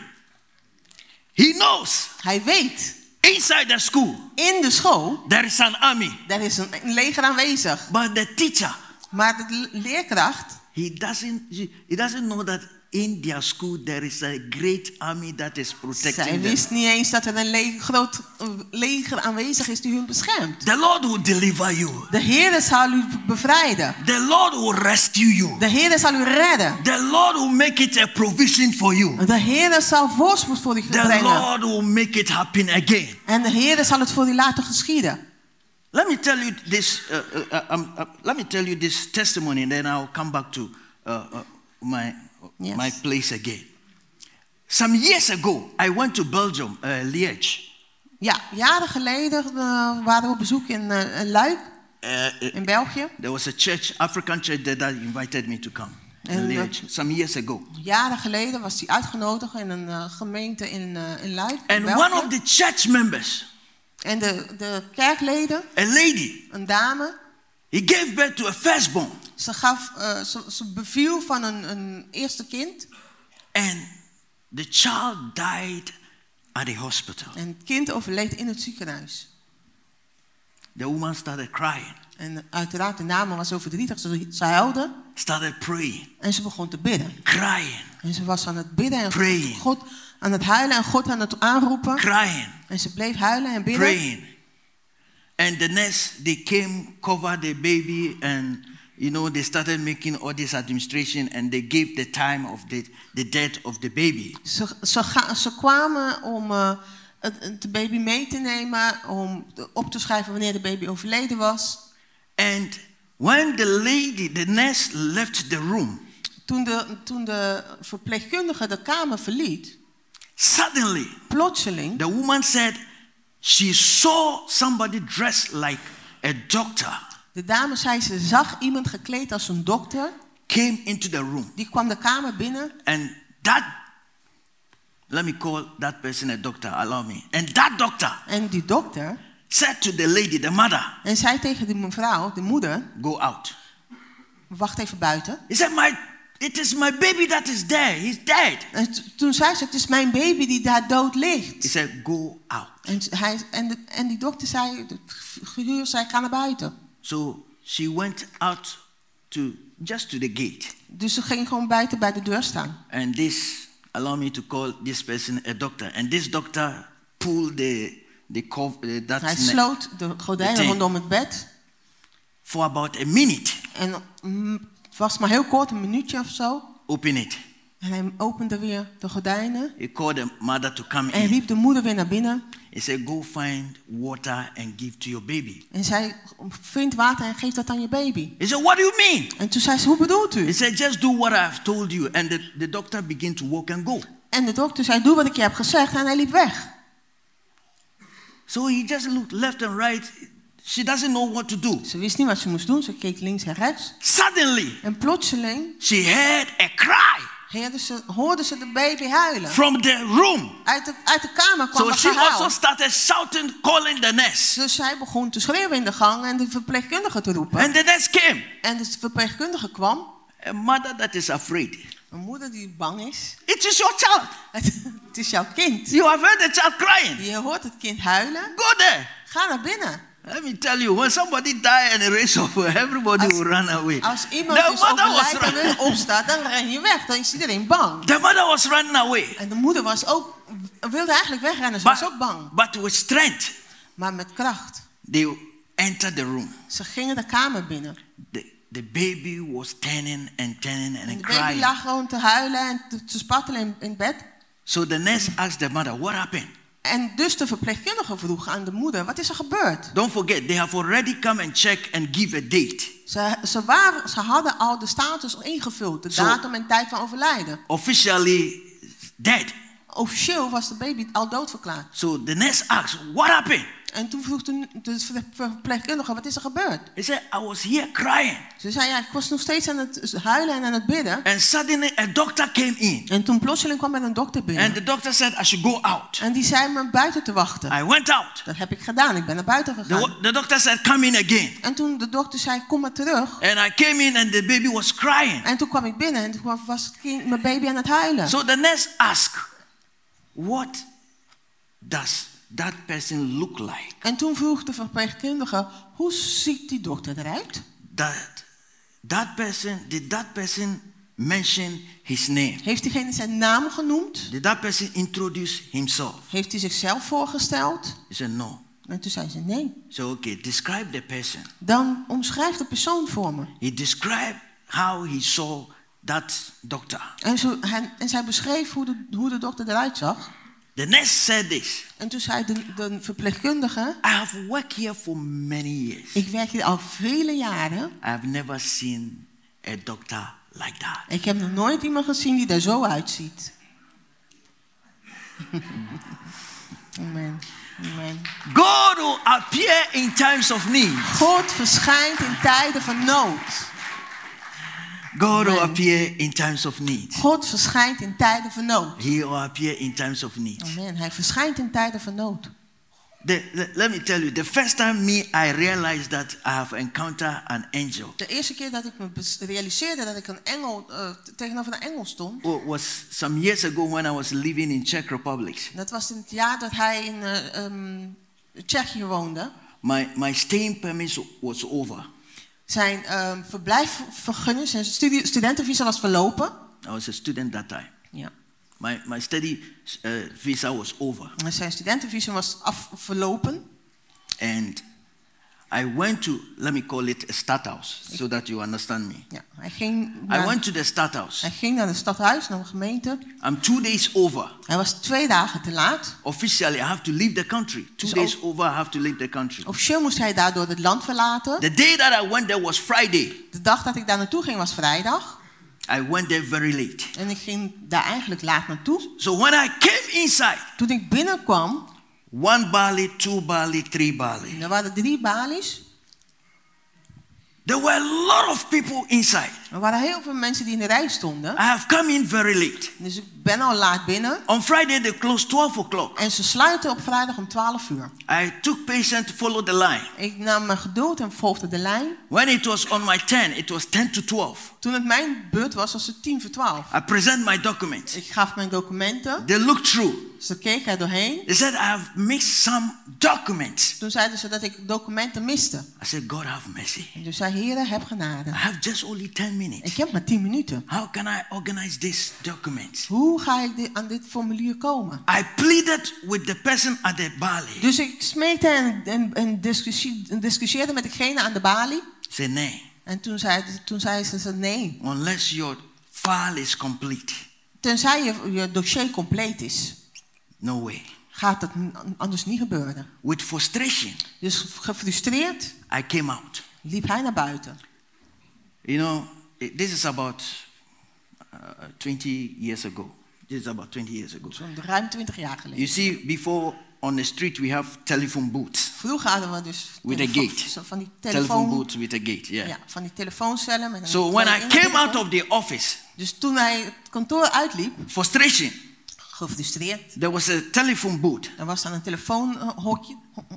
S1: He knows
S2: Hij weet,
S1: inside the school
S2: in de school,
S1: there is an army,
S2: daar is een een leger aanwezig.
S1: but the teacher,
S2: Maar de le- leerkracht,
S1: he doesn't he doesn't know that in their school there is a great army that is
S2: zij
S1: protecting them.
S2: wist niet eens dat er een le- groot eh, leger aanwezig is die hun beschermt.
S1: The Lord will deliver you.
S2: De Heer zal u bevrijden.
S1: The Lord will rescue you.
S2: De Heer zal u redden.
S1: The Lord will make it a provision for you.
S2: De Heer zal voorspoed voor u
S1: The
S2: brengen.
S1: Lord will make it happen again.
S2: En de Heer zal het voor u laten geschieden.
S1: Let me tell you this. Uh, uh, uh, um, uh, let me tell you this testimony, and then I'll come back to uh, uh, my
S2: Yes.
S1: my place again. Some years ago, I went to Belgium, uh, Liège.
S2: Ja, jaren geleden uh, waren we op bezoek in uh, Luik,
S1: Uh, uh,
S2: in België.
S1: there was a church, African church, there that invited me to come. In
S2: And, uh,
S1: Liège, some years ago.
S2: Jaren geleden was hij uitgenodigd in een uh, gemeente in, uh, in Luik, in
S1: And
S2: België.
S1: one of the church members,
S2: En de, de kerkleden,
S1: a lady,
S2: een dame,
S1: he gave birth to a firstborn.
S2: ze, gaf, uh, ze, ze beviel van een, een eerste kind.
S1: And the child died at the hospital.
S2: En het kind overleed in het ziekenhuis.
S1: The woman started crying,
S2: En uiteraard, de dame was zo verdrietig. Ze, ze huilde
S1: started praying,
S2: en ze begon te bidden.
S1: crying,
S2: En ze was aan het bidden en
S1: Praying.
S2: God aan het huilen en God aan het aanroepen.
S1: crying,
S2: En ze bleef huilen en bidden.
S1: praying. And the nurse, they came, covered the baby, and you know, they started making all this administration, and they gave the time of the, the death of the baby.
S2: Ze, ze, ga, ze kwamen om uh, het, het- de baby mee te nemen, om op te schrijven wanneer de baby overleden was.
S1: And when the lady, the nurse left the room,
S2: Toen de, toen de verpleegkundige de kamer verliet,
S1: suddenly
S2: plotseling,
S1: the woman said she saw somebody dressed like a doctor
S2: de dame zei ze zag iemand gekleed als een dokter.
S1: came into the room.
S2: Die kwam de kamer binnen.
S1: And that, let me call that person a doctor, allow me. And that doctor
S2: En die dokter,
S1: said to the lady, the mother,
S2: en zei tegen die mevrouw, de moeder,
S1: go out.
S2: wacht even buiten.
S1: He said, my, it is my baby that is there. He's dead.
S2: En t- toen zei ze, het is mijn baby die daar dood
S1: He
S2: ligt.
S1: said, go out.
S2: En, hij, en, de, en die dokter zei, de figuur zei, ga naar buiten.
S1: So she went out to just to the gate.
S2: Dus ze ging gewoon buiten bij de deur staan.
S1: And this, allow me to call this person a doctor. And this doctor pulled the, the cover, uh, that
S2: Hij
S1: ne-
S2: sloot de gordijnen
S1: meteen.
S2: rondom het bed.
S1: for about a minute.
S2: En mm, het was maar heel kort, een minuutje of zo.
S1: Open it.
S2: En hij opende weer de gordijnen.
S1: He called the mother to come
S2: En
S1: in.
S2: riep de moeder weer naar binnen.
S1: He said, go find water and give to your baby.
S2: En zei, vind water en geef dat aan je baby.
S1: He said, what do you mean?
S2: En toen zei ze, hoe bedoelt
S1: He
S2: u?
S1: said, just do what I've told you. And the, the doctor began to walk and go.
S2: En de dokter zei, doe wat ik je heb gezegd. En hij liep weg.
S1: So he just looked left and right. She doesn't know what to do.
S2: Ze wist niet wat ze moest doen. Ze keek links en rechts.
S1: Suddenly,
S2: En plotseling
S1: she heard a cry
S2: hoorde ze, hoorde ze de baby huilen.
S1: from the room.
S2: Uit de, uit de kamer kwam
S1: So
S2: er
S1: she also
S2: gehuil.
S1: started shouting, calling the nurse.
S2: Dus zij begon te schreeuwen in de gang en de verpleegkundige te roepen.
S1: And the nurse came.
S2: En de verpleegkundige kwam.
S1: A mother that is afraid.
S2: Een moeder die bang is.
S1: It is your child.
S2: Het, het is jouw kind.
S1: You have heard the child crying.
S2: Je hoort het kind huilen.
S1: Go there.
S2: Ga naar binnen.
S1: Let me tell you, when somebody die and the race of everybody
S2: Als-
S1: will run away.
S2: Als iemand
S1: The
S2: dus
S1: mother was
S2: overlijdt en weer
S1: running.
S2: opstaat, dan ren je weg. Dan is iedereen bang.
S1: The mother was running away.
S2: En de moeder was ook, wilde eigenlijk wegrennen. Ze
S1: But,
S2: was ook bang.
S1: but with strength,
S2: Maar met kracht.
S1: they entered the room.
S2: Ze gingen de kamer binnen.
S1: The, the baby was turning and turning and
S2: En de baby
S1: crying.
S2: lag gewoon te huilen en te, te spattelen in, in bed.
S1: So the nurse asked the mother, what happened?
S2: En dus de verpleegkundige vroeg aan de moeder, wat is er gebeurd?
S1: Don't forget, they have already come and checked and give a date.
S2: Ze, ze, waren, ze hadden al de status ingevuld, de
S1: Zo.
S2: datum en tijd van overlijden.
S1: Officially dead.
S2: officieel was de baby al doodverklaard.
S1: So the nurse asked, what happened?
S2: En toen vroeg de, de verpleegkundige, wat is er gebeurd?
S1: He said, I was here crying.
S2: Ze zei, ja, ik was nog steeds aan het huilen en aan het bidden.
S1: And suddenly a doctor came in.
S2: En toen plotseling kwam er een dokter binnen.
S1: And the doctor said I should go out.
S2: En die zei me buiten te wachten.
S1: I went out.
S2: Dat heb ik gedaan, ik ben naar buiten gegaan.
S1: The, the doctor said, come in again.
S2: En toen de dokter zei, kom maar terug.
S1: And I came in and the baby was crying.
S2: En toen kwam ik binnen en toen was het kind, mijn baby aan het huilen.
S1: So the nurse asked, what does that person look like?
S2: En toen vroeg de verpleegkundige, hoe ziet die dokter eruit?
S1: That, that person, did that person mention his name?
S2: Heeft diegene zijn naam genoemd?
S1: Did that person introduce himself?
S2: Heeft hij zichzelf voorgesteld?
S1: He said, no.
S2: En toen zei ze nee.
S1: So, okay, describe the person.
S2: Dan omschrijf de persoon voor me.
S1: He described how he saw that doctor.
S2: En, zo, en, en zij beschreef hoe de, hoe de dokter eruit zag.
S1: The nurse said this.
S2: En toen zei de, de verpleegkundige,
S1: I have worked here for many years.
S2: ik werk hier al vele jaren.
S1: I have never seen a doctor like that.
S2: Ik heb nog nooit iemand gezien die er zo uitziet. Amen. Amen.
S1: God will appear in times of need.
S2: God verschijnt in tijden van nood.
S1: God will
S2: Amen.
S1: appear in times of need.
S2: God verschijnt in tijden van nood.
S1: He will appear in times of need.
S2: Amen. Hij verschijnt in tijden van nood.
S1: The, the, let me tell you, the first time me I realized that I have encountered an angel
S2: De eerste keer dat ik me bes- realiseerde dat ik een engel uh, tegenover een engel stond,
S1: was some years ago when I was living in Czech Republic.
S2: dat was in het jaar dat hij in uh, um, Tsjechië woonde.
S1: My my staying permit was over.
S2: Zijn um, verblijfvergunning, zijn studie- studentenvisa was verlopen.
S1: I was a student that time.
S2: Ja.
S1: My my study uh, visa was over,
S2: En zijn studentenvisa was af, verlopen.
S1: and I went to, let me call it a stadhuis, so that you understand me.
S2: Ja, hij, ging
S1: I
S2: naar,
S1: went to the stadhuis.
S2: hij ging naar het stadhuis, naar de gemeente.
S1: I'm two days over.
S2: Hij was twee dagen te laat.
S1: Officially, I have to leave the country. Two
S2: Dus
S1: days
S2: ook-
S1: over, I have to leave the country.
S2: Officieel moest hij daardoor het land verlaten.
S1: The day that I went there was Friday.
S2: De dag dat ik daar naartoe ging was vrijdag.
S1: I went there very late.
S2: En ik ging daar eigenlijk laat naartoe.
S1: So when I came inside,
S2: Toen ik binnenkwam,
S1: one barley, two barley, three barley.
S2: er waren drie balies.
S1: There were a lot of people inside.
S2: Er waren heel veel mensen die in de rij stonden.
S1: I have come in very late.
S2: Dus ik ben al laat binnen.
S1: On Friday, they closed twelve o'clock.
S2: En ze sluiten op vrijdag om twaalf uur.
S1: I took patience to follow the line.
S2: Ik nam mijn geduld en volgde de lijn.
S1: When it was on my turn, it was ten to twelve.
S2: Toen het mijn beurt was, was het tien voor twaalf.
S1: I present my documents.
S2: Ik gaf mijn documenten.
S1: They looked through.
S2: Ze keken er doorheen.
S1: They said, I have missed some documents.
S2: Toen zeiden ze dat ik documenten miste.
S1: I said, God have mercy.
S2: En toen zei Heere, heb
S1: I
S2: genade.
S1: have just only ten minutes.
S2: Ik heb maar tien minuten.
S1: How can I organize this document?
S2: Hoe ga ik dit, aan dit formulier komen?
S1: I pleaded with the person at the balie.
S2: Dus ik smeekte en, en, en, discussie, en discussieerde met degene aan de balie.
S1: Say, nee,
S2: En toen zei, toen zei ze, ze nee.
S1: unless your file is complete,
S2: Tenzij je, je dossier compleet is,
S1: no way.
S2: gaat het n- anders niet gebeuren.
S1: With frustration,
S2: Dus gefrustreerd
S1: I came out.
S2: liep hij naar buiten.
S1: You know, it- this is about uh, twenty years ago. This is about twenty years ago.
S2: Zo'n ruim twintig jaar geleden.
S1: You see, before on the street we have telephone booths.
S2: Vroeger hadden we dus
S1: With a
S2: telefo-
S1: gate.
S2: zo van die
S1: Telephone
S2: telefoon,
S1: booths with a gate, yeah.
S2: ja, van die telefooncellen met een
S1: So when I
S2: kleine
S1: came out
S2: intake.
S1: of the office,
S2: Dus toen hij het kantoor uitliep,
S1: frustration,
S2: gefrustreerd,
S1: there was a telephone booth.
S2: er was dan een telefoonhokje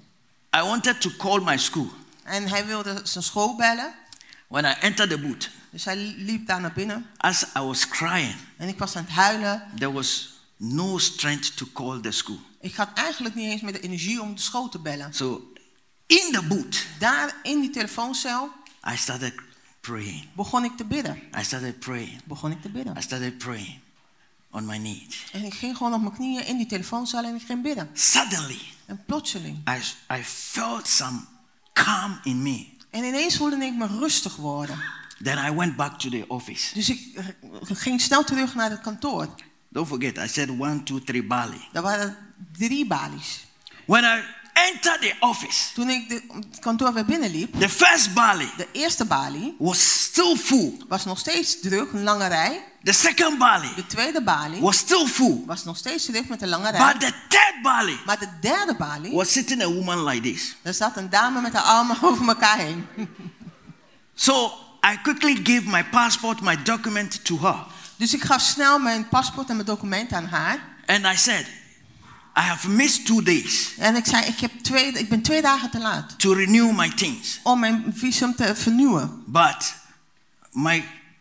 S1: I wanted to call my school.
S2: en hij wilde zijn school bellen.
S1: When I entered the booth,
S2: Dus hij liep daar naar binnen
S1: as I was crying,
S2: en ik was aan het huilen.
S1: there was no strength to call the school.
S2: Ik had eigenlijk niet eens meer de energie om de school te bellen.
S1: So in the booth,
S2: Daar in die telefooncel
S1: I started praying.
S2: begon ik te bidden.
S1: I started praying.
S2: Begon ik te bidden.
S1: I started praying on my knees.
S2: En ik ging gewoon op mijn knieën in die telefooncel en ik ging bidden.
S1: Suddenly,
S2: En plotseling.
S1: I, I felt some calm in me.
S2: En ineens voelde ik me rustig worden.
S1: Then I went back to the office.
S2: Dus ik eh, ging snel terug naar het kantoor.
S1: Don't forget, I said one, two, three, Bali.
S2: Daar waren drie balies.
S1: When I entered the office,
S2: Toen ik de, het kantoor weer binnenliep,
S1: the first Bali
S2: de eerste balie
S1: was still full.
S2: was nog steeds druk, een lange rij.
S1: The second balie
S2: De tweede balie
S1: was still full.
S2: was nog steeds terug met een lange rij.
S1: But the third balie
S2: Maar de derde balie,
S1: was sitting a woman like this.
S2: daar zat een dame met haar armen over elkaar heen.
S1: So I quickly gave my passport, my document to her.
S2: Dus ik gaf snel mijn paspoort en mijn documenten aan haar.
S1: And I said, I have missed two days
S2: En ik zei, ik, heb twee, ik ben twee dagen te laat
S1: to renew my things.
S2: om mijn visum te vernieuwen.
S1: But my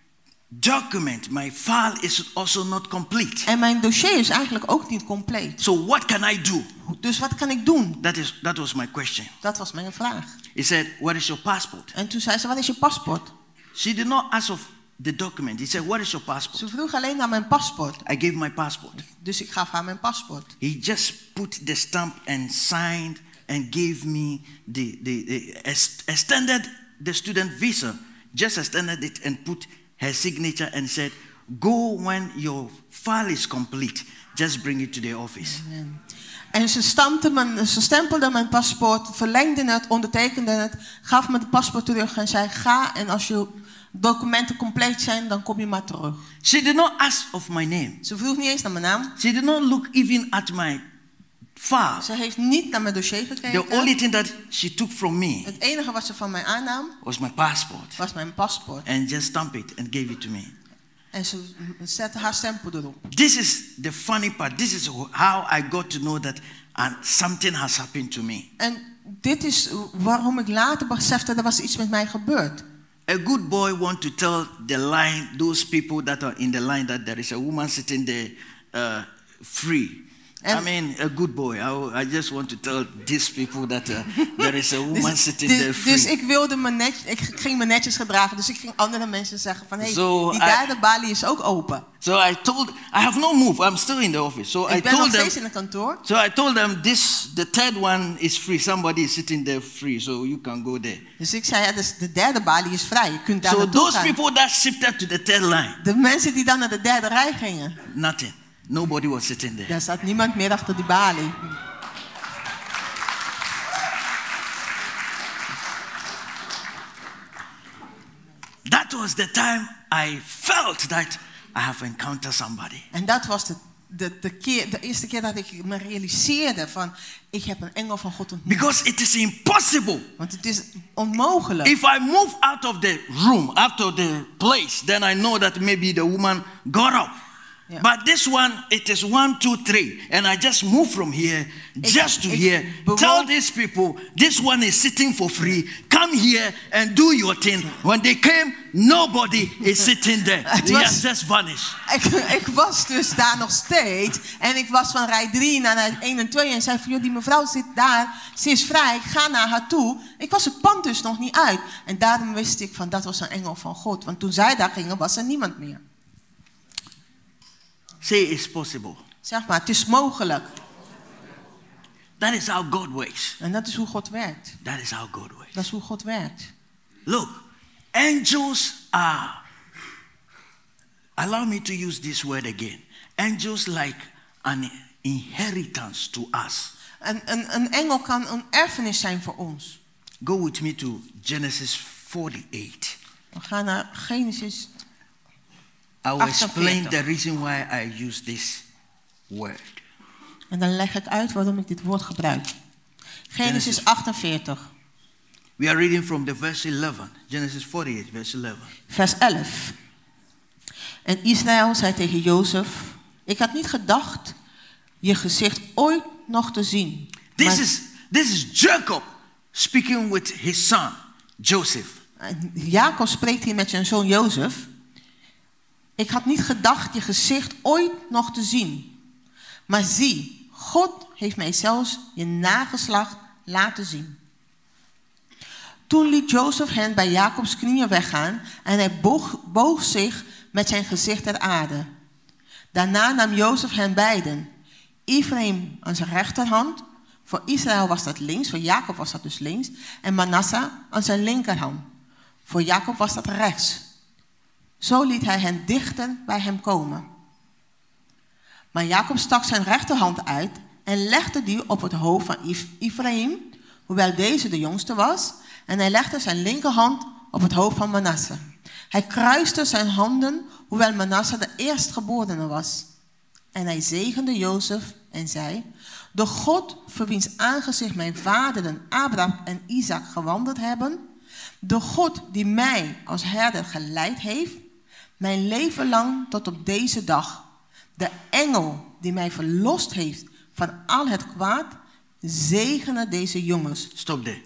S1: document, my file is also not complete.
S2: En mijn dossier is eigenlijk ook niet compleet.
S1: So what can I do?
S2: Dus wat kan ik doen?
S1: That is that was my question.
S2: Dat was mijn vraag.
S1: He said, "What is your passport?"
S2: En toen zei ze, wat is je paspoort?
S1: She did not ask of the document. He said, "What is your passport?"
S2: Ze vroeg alleen naar mijn paspoort.
S1: I gave my passport.
S2: Dus ik gaf haar mijn paspoort.
S1: He just put the stamp and signed and gave me the, the, the ex- extended the student visa. Just extended it and put her signature and said, "Go when your file is complete. Just bring it to the office."
S2: Amen. En ze, stampte mijn, ze stempelde mijn paspoort, verlengde het, ondertekende het, gaf me het paspoort terug en zei, ga en als je documenten compleet zijn, dan kom je maar terug.
S1: She did not ask of my name.
S2: Ze vroeg niet eens naar mijn naam.
S1: She did not look even at my file.
S2: Ze heeft niet naar mijn dossier gekeken.
S1: The only thing that she took from me
S2: Het enige wat ze van mij aannam,
S1: was my passport
S2: was mijn paspoort.
S1: and just stamp it and gave it to me.
S2: En ze zette haar stempel erop.
S1: This is the funny part. This is how I got to know that uh, something has happened to me.
S2: En dit is waarom ik later besefte, er was iets met mij gebeurd.
S1: A good boy wants to tell the line, those people that are in the line, that there is a woman sitting there uh, free.
S2: And
S1: I mean, a good boy. I, I just want to tell these people that uh, there is a woman
S2: dus,
S1: sitting
S2: dus,
S1: there free.
S2: dus ik wilde me net, ik ging me netjes gedragen. Dus ik ging andere mensen zeggen van, hé, hey,
S1: So
S2: die
S1: I-
S2: derde balie is ook open.
S1: So I told, I have no move. I'm still in the office. So I
S2: Ik ben nog
S1: told them.
S2: steeds in het kantoor.
S1: So I told them this. The third one is free. Somebody is sitting there free, so you can go there.
S2: Dus ik zei, ja, dus de derde balie is vrij. Je kunt daar
S1: So
S2: naartoe
S1: those
S2: gaan.
S1: people that shifted to the third line,
S2: De mensen die dan naar de derde rij gingen,
S1: nothing. Nobody was sitting there.
S2: daar zat niemand meer achter die balie.
S1: That was the time I felt that I have encountered somebody.
S2: En dat was de, de, de, keer, de eerste keer dat ik me realiseerde van, ik heb een engel van God ontmoet.
S1: Because it is impossible.
S2: Want het is onmogelijk.
S1: If I move out of the room, out of the place, then I know that maybe the woman got up.
S2: Yeah.
S1: But this one, it is one, two, three. And I just move from here, just to
S2: ik
S1: here.
S2: bewoon-
S1: Tell these people, this one is sitting for free. Come here and do your thing. When they came, nobody is sitting there.
S2: Het
S1: They
S2: was-
S1: have just vanished.
S2: Ik, ik was dus daar nog steeds. En ik was van rij drie naar rij één en twee. En zei van, joh, die mevrouw zit daar. Ze is vrij. Ik ga naar haar toe. Ik was het pand dus nog niet uit. En daarom wist ik van, dat was een engel van God. Want toen zij daar gingen, was er niemand meer.
S1: Say it's possible.
S2: Zeg maar, het is mogelijk.
S1: That is how God works.
S2: En dat is hoe God werkt.
S1: That is how God works.
S2: Dat is hoe God werkt.
S1: Look, angels are, allow me to use this word again. Angels like an inheritance to us.
S2: Een, een, een engel kan een erfenis zijn voor ons.
S1: Go with me to Genesis forty-eight.
S2: We gaan naar Genesis.
S1: I will explain
S2: achtenveertig.
S1: the reason why I use this word.
S2: En dan leg ik uit waarom ik dit woord gebruik. Genesis
S1: Genesis.
S2: achtenveertig,
S1: We are reading from the verse eleven. Genesis forty-eight, verse eleven.
S2: vers elf. En Israël zei tegen Jozef, ik had niet gedacht je gezicht ooit nog te zien.
S1: This
S2: Maar-
S1: is this is Jacob speaking with his son Joseph.
S2: En Jacob spreekt hier met zijn zoon Jozef. Ik had niet gedacht je gezicht ooit nog te zien. Maar zie, God heeft mij zelfs je nageslacht laten zien. Toen liet Jozef hen bij Jacobs knieën weggaan en hij boog, boog zich met zijn gezicht ter aarde. Daarna nam Jozef hen beiden, Ephraim aan zijn rechterhand, voor Israël was dat links, voor Jacob was dat dus links, en Manasseh aan zijn linkerhand, voor Jacob was dat rechts. Zo liet hij hen dichter bij hem komen. Maar Jacob stak zijn rechterhand uit en legde die op het hoofd van Ephraim, hoewel deze de jongste was, en hij legde zijn linkerhand op het hoofd van Manasseh. Hij kruiste zijn handen, hoewel Manasse de eerstgeborene was. En hij zegende Jozef en zei: de God voor wiens aangezicht mijn vaderen Abraham en Isaac gewandeld hebben, de God die mij als herder geleid heeft, mijn leven lang tot op deze dag, de engel die mij verlost heeft van al het kwaad, zegene deze jongens.
S1: Stop there.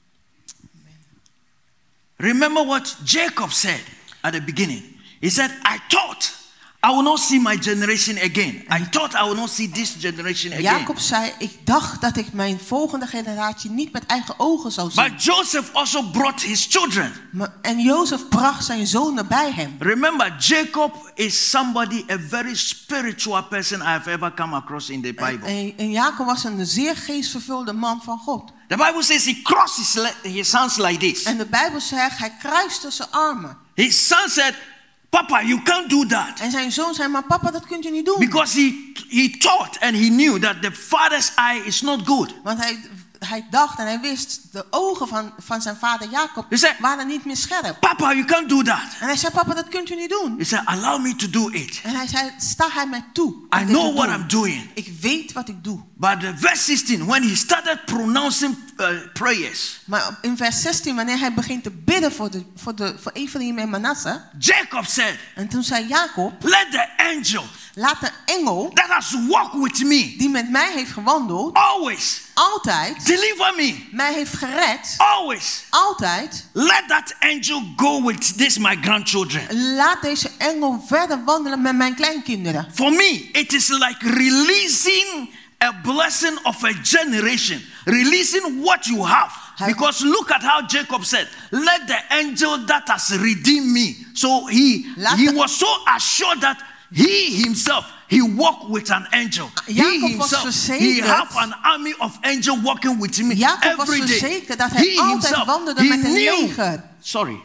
S1: Remember what Jacob said at the beginning. He said, I thought I will not see my generation again. I thought I will not see this generation again.
S2: Jacob zei, ik dacht dat ik mijn volgende generatie niet met eigen ogen zou zien.
S1: But Joseph also brought his children.
S2: Maar, en Jozef bracht zijn zonen bij hem.
S1: Remember, Jacob is somebody, a very spiritual person I have ever come across in the Bible.
S2: En, en, en Jacob was een zeer geestvervulde man van God.
S1: The Bible says he crossed his, le- his hands like this.
S2: En de Bijbel zegt, hij kruiste zijn armen.
S1: His son said, Papa, you can't do that.
S2: En zijn zoon zei, maar papa, dat kunt u niet doen.
S1: Because he, he thought and he knew that the father's eye is not good.
S2: Want hij, hij dacht en hij wist, de ogen van, van zijn vader Jacob
S1: He said,
S2: waren niet meer scherp.
S1: Papa, you can't do that.
S2: En hij zei, papa, dat kunt u niet doen.
S1: He said, allow me to do it.
S2: En hij zei, sta hij mij toe. om
S1: I
S2: dit
S1: know
S2: te
S1: what
S2: doen.
S1: I'm doing.
S2: Ik weet wat ik doe.
S1: But the verse sixteen, when he started pronouncing uh, prayers,
S2: Maar in vers zestien, wanneer hij begint te bidden voor, de, voor, de, voor Ephraim en Manasse.
S1: Jacob said,
S2: En toen zei Jacob,
S1: let the angel
S2: laat de engel
S1: that has walked with me
S2: die met mij heeft gewandeld,
S1: always
S2: altijd
S1: deliver me.
S2: mij heeft gered,
S1: Always
S2: altijd,
S1: let that angel go with this my grandchildren.
S2: laat deze engel verder wandelen met mijn kleinkinderen.
S1: For me, it is like releasing a blessing of a generation, releasing what you have. Because look at how Jacob said, let the angel that has redeemed me. So he, he was so assured that he himself, he walked with an angel.
S2: Jacob
S1: he
S2: was
S1: himself, he
S2: verzekerd.
S1: have an army of angels walking with me
S2: Jacob was
S1: every day.
S2: verzekerd dat hij
S1: He
S2: altijd
S1: himself,
S2: wandelde
S1: he
S2: met een
S1: knew-
S2: leger.
S1: Sorry.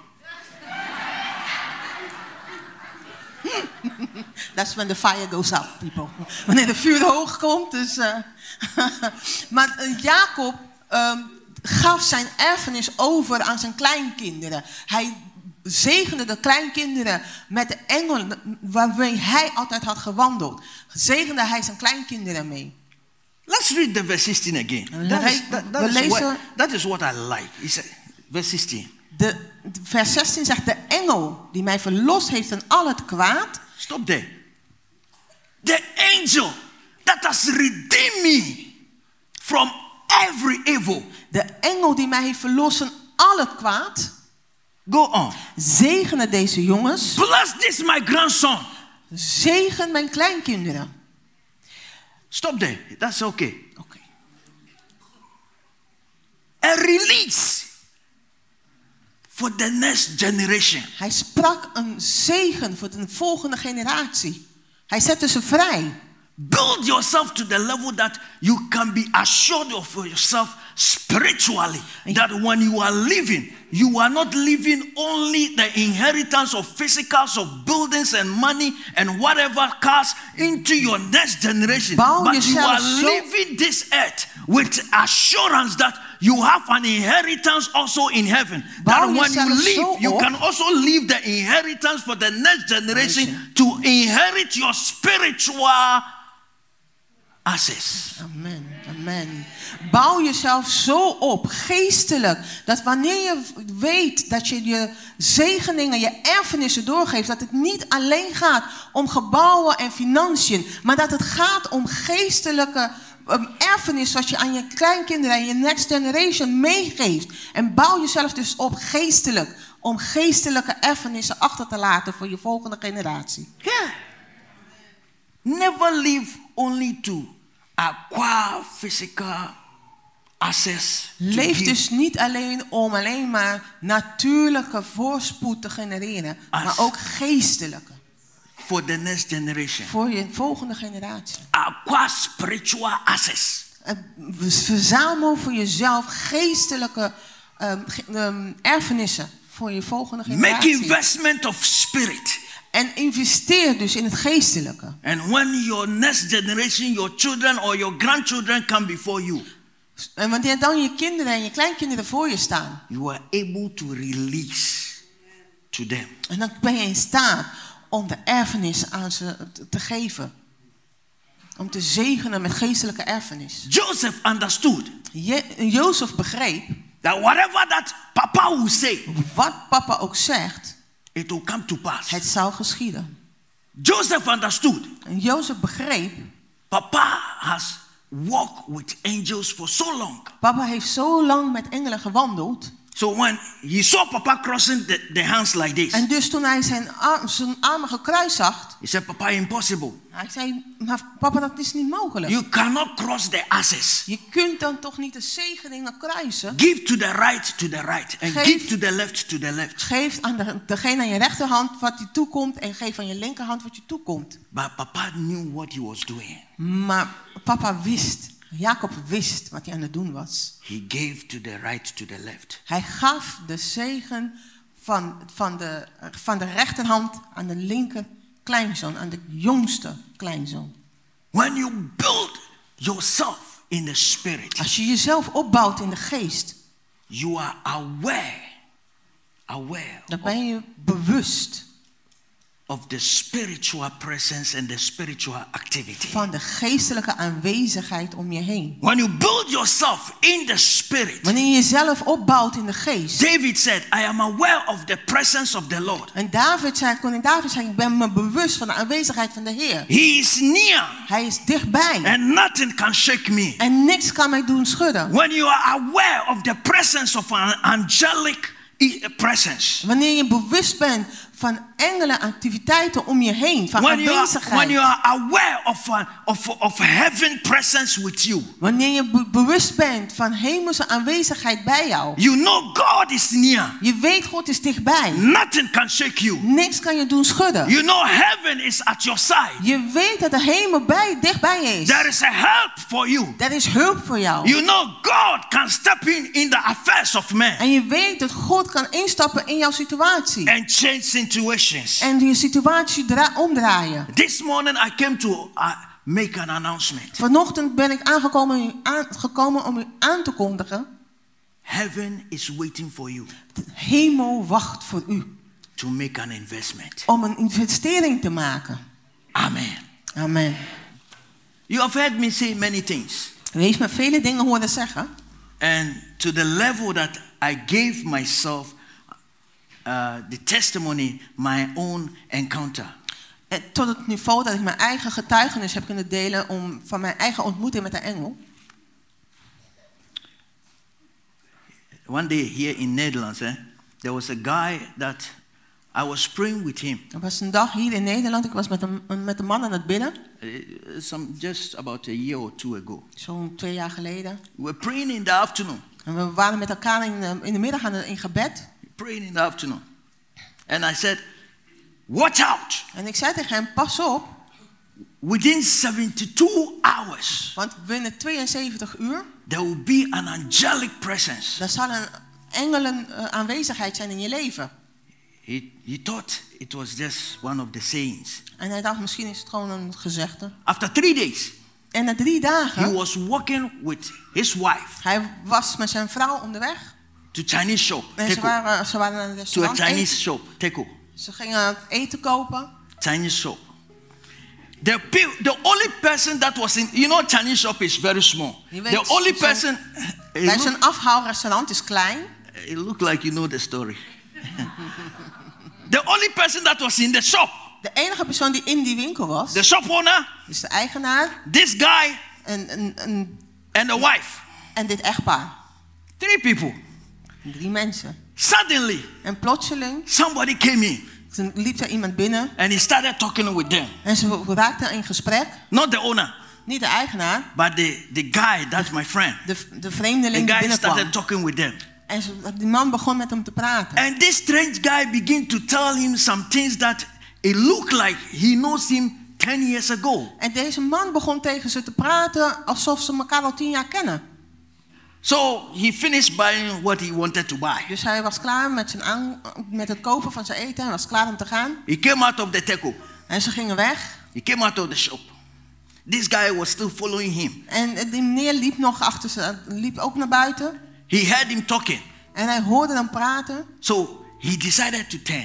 S2: That's when the fire goes up, people. Wanneer de vuur hoog komt. Dus, uh, maar uh, Jacob um, gaf zijn erfenis over aan zijn kleinkinderen. Hij zegende de kleinkinderen met de engel waarmee hij altijd had gewandeld. Zegende hij zijn kleinkinderen mee.
S1: Let's read the verse sixteen again. That is, that, that,
S2: We
S1: is
S2: lezen-
S1: what, that is what I like. He said, verse sixteen.
S2: De, de vers zestien zegt, de engel die mij verlost heeft van al het kwaad.
S1: Stop there. The angel that has redeemed me from every evil.
S2: De engel die mij heeft verlost van al het kwaad.
S1: Go on.
S2: Zegene deze jongens.
S1: Bless this my grandson.
S2: Zegen mijn kleinkinderen.
S1: Stop there. That's okay.
S2: Okay.
S1: A release for the next generation.
S2: Hij sprak een zegen voor de volgende generatie. Hij zette ze vrij.
S1: Build yourself to the level that you can be assured of yourself spiritually. That when you are living, you are not living only the inheritance of physicals, of buildings and money and whatever cars into your next generation.
S2: Bouw
S1: But you are
S2: jezelf zo-
S1: living this earth with assurance that you have an inheritance also in heaven.
S2: Bouw
S1: That when you
S2: jezelf
S1: live,
S2: zo
S1: you
S2: op-
S1: can also leave the inheritance for the next generation to inherit your spiritual access.
S2: Amen, amen. Bouw jezelf zo op, geestelijk, dat wanneer je weet dat je je zegeningen, je erfenissen doorgeeft, dat het niet alleen gaat om gebouwen en financiën, maar dat het gaat om geestelijke um, erfenis wat je aan je kleinkinderen en je next generation meegeeft. En bouw jezelf dus op geestelijk, om geestelijke erfenissen achter te laten voor je volgende generatie.
S1: Yeah. Never live only to acquire physical access. to
S2: Leef
S1: give.
S2: dus niet alleen om alleen maar natuurlijke voorspoed te genereren,
S1: As-
S2: maar ook geestelijke.
S1: For the next generation.
S2: Voor je volgende generatie.
S1: Acquire spiritual access.
S2: En verzamel voor jezelf geestelijke um, ge- um, erfenissen voor je volgende
S1: Make
S2: generatie.
S1: investment of spirit.
S2: En investeer dus in het geestelijke.
S1: And when your next generation, your children or your grandchildren come before you,
S2: En wanneer dan je kinderen en je kleinkinderen voor je staan,
S1: you are able to release to to them.
S2: En dan ben je in staat om de erfenis aan ze te, te geven. Om te zegenen met geestelijke erfenis.
S1: Joseph understood
S2: Je, Jozef begreep
S1: that whatever that Papa will say,
S2: wat papa ook zegt,
S1: it will come to pass.
S2: het zou geschieden.
S1: Joseph understood.
S2: En Jozef begreep,
S1: Papa has walked with angels for so long.
S2: papa heeft zo lang met engelen gewandeld.
S1: So when he saw Papa crossing the, the hands like this,
S2: En dus toen hij zijn, arm, zijn armen gekruist zag,
S1: he said, Papa, impossible.
S2: hij zei, maar papa, dat is niet mogelijk.
S1: You cannot cross the asses.
S2: Je kunt dan toch niet de zegeningen kruisen?
S1: Give to the right to the right and
S2: Geef-
S1: give to the left to the left.
S2: Geef aan de, degene aan je rechterhand wat je toekomt en geef aan je linkerhand wat je toekomt.
S1: But Papa knew what he was doing.
S2: Maar papa wist, Jacob wist wat hij aan het doen was.
S1: He gave to the right to the left.
S2: Hij gaf de zegen van, van, de, van de rechterhand aan de linker kleinzoon, aan de jongste kleinzoon.
S1: When you build yourself in the spirit,
S2: Als je jezelf opbouwt in de geest,
S1: you are aware, aware
S2: dan
S1: of,
S2: ben je bewust
S1: of the spiritual presence and the spiritual activity.
S2: van de geestelijke aanwezigheid om je heen.
S1: When you build yourself in the spirit,
S2: Wanneer je jezelf opbouwt in de geest.
S1: David said, I am aware of the presence of the Lord.
S2: En David zei, koning David zei, ik ben me bewust van de aanwezigheid van de Heer.
S1: He is near
S2: Hij is dichtbij.
S1: and nothing can shake me.
S2: En niks kan mij doen schudden.
S1: When you are aware of the presence of an angelic presence,
S2: Wanneer je bewust bent van engelenactiviteiten om je heen, van
S1: when you are, when
S2: aanwezigheid.
S1: you are aware of, a, of, of heaven presence with you,
S2: Wanneer je be- bewust bent van hemelse aanwezigheid bij jou.
S1: you know God is near.
S2: Je weet God is dichtbij.
S1: Nothing can shake you.
S2: Niks kan je doen schudden.
S1: You know heaven is at your side.
S2: Je weet dat de hemel bij, dichtbij is.
S1: There is a help for you.
S2: Er is hulp voor jou.
S1: You know God can step in in the affairs of men
S2: En je weet dat God kan instappen in jouw situatie.
S1: and change situations.
S2: En je situatie dra- omdraaien.
S1: This morning I came to uh, make an announcement.
S2: Vanochtend ben ik aangekomen, u aan, gekomen om u aan te kondigen.
S1: Heaven is waiting for you
S2: De hemel wacht voor u.
S1: to make an investment.
S2: Om een investering te maken.
S1: Amen.
S2: Amen.
S1: You have heard me say many things.
S2: U heeft me vele dingen horen zeggen.
S1: And to the level that I gave myself uh, the testimony, my own encounter.
S2: En tot het niveau dat ik mijn eigen getuigenis heb kunnen delen om, van mijn eigen ontmoeting met de engel.
S1: One day here in Netherlands, eh, there was a guy that I was praying with him.
S2: Er was een dag hier in Nederland. Ik was met een, met een man aan het bidden.
S1: Uh, some just about a year or two ago.
S2: Zo'n twee jaar geleden.
S1: We were praying in the afternoon.
S2: En we waren met elkaar in de, in de middag aan de, in gebed.
S1: Praying in the afternoon. And I said, watch out.
S2: En ik zei tegen hem, pas op.
S1: Within seventy-two hours,
S2: Want binnen tweeënzeventig uur.
S1: there will be an angelic presence.
S2: Er zal een engelen uh, aanwezigheid zijn in je leven.
S1: He, he thought it was just one of the sayings.
S2: En hij dacht, misschien is het gewoon een gezegde.
S1: After three days,
S2: En na drie
S1: he
S2: dagen.
S1: was walking with his wife
S2: Hij was met zijn vrouw onderweg.
S1: to Chinese shop,
S2: En ze
S1: Teko,
S2: waren, ze waren naar een
S1: to a
S2: restaurant
S1: Chinese
S2: eten.
S1: shop, Teko,
S2: Ze gingen eten kopen.
S1: Chinese shop. The, pe- the only person that was in, you know, Chinese shop is very small.
S2: Je weet,
S1: The only
S2: zo'n-
S1: person, it,
S2: Bij
S1: look,
S2: zo'n afhaalrestaurant is klein.
S1: it looked like you know the story. The only person that was in the shop,
S2: De enige persoon die in die winkel was,
S1: the shop owner,
S2: is de eigenaar
S1: this guy,
S2: en, en, en,
S1: and the wife.
S2: en dit echtpaar.
S1: Three people.
S2: Drie mensen.
S1: Suddenly,
S2: En plotseling
S1: somebody came in
S2: toen liep er iemand binnen
S1: and he started talking with them.
S2: en ze raakten in gesprek.
S1: Not the owner,
S2: Niet de eigenaar,
S1: but the, the guy, that's my friend.
S2: de, de
S1: The
S2: vreemdeling die
S1: guy
S2: binnenkwam.
S1: started talking with them.
S2: En ze, die man begon met hem te praten.
S1: And this strange guy began to tell him some things that it looked like he knows him ten years ago.
S2: En deze man begon tegen ze te praten alsof ze elkaar al tien jaar kennen.
S1: So he finished buying what he wanted to buy.
S2: Dus hij was klaar met, zijn aan, met het kopen van zijn eten en was klaar om te gaan.
S1: He came out of the Teko.
S2: En ze gingen weg.
S1: He came out of the shop. This guy was still following him.
S2: En die meneer liep nog achter ze, liep ook naar buiten.
S1: He heard him talking.
S2: En hij hoorde hem praten.
S1: So he decided to turn.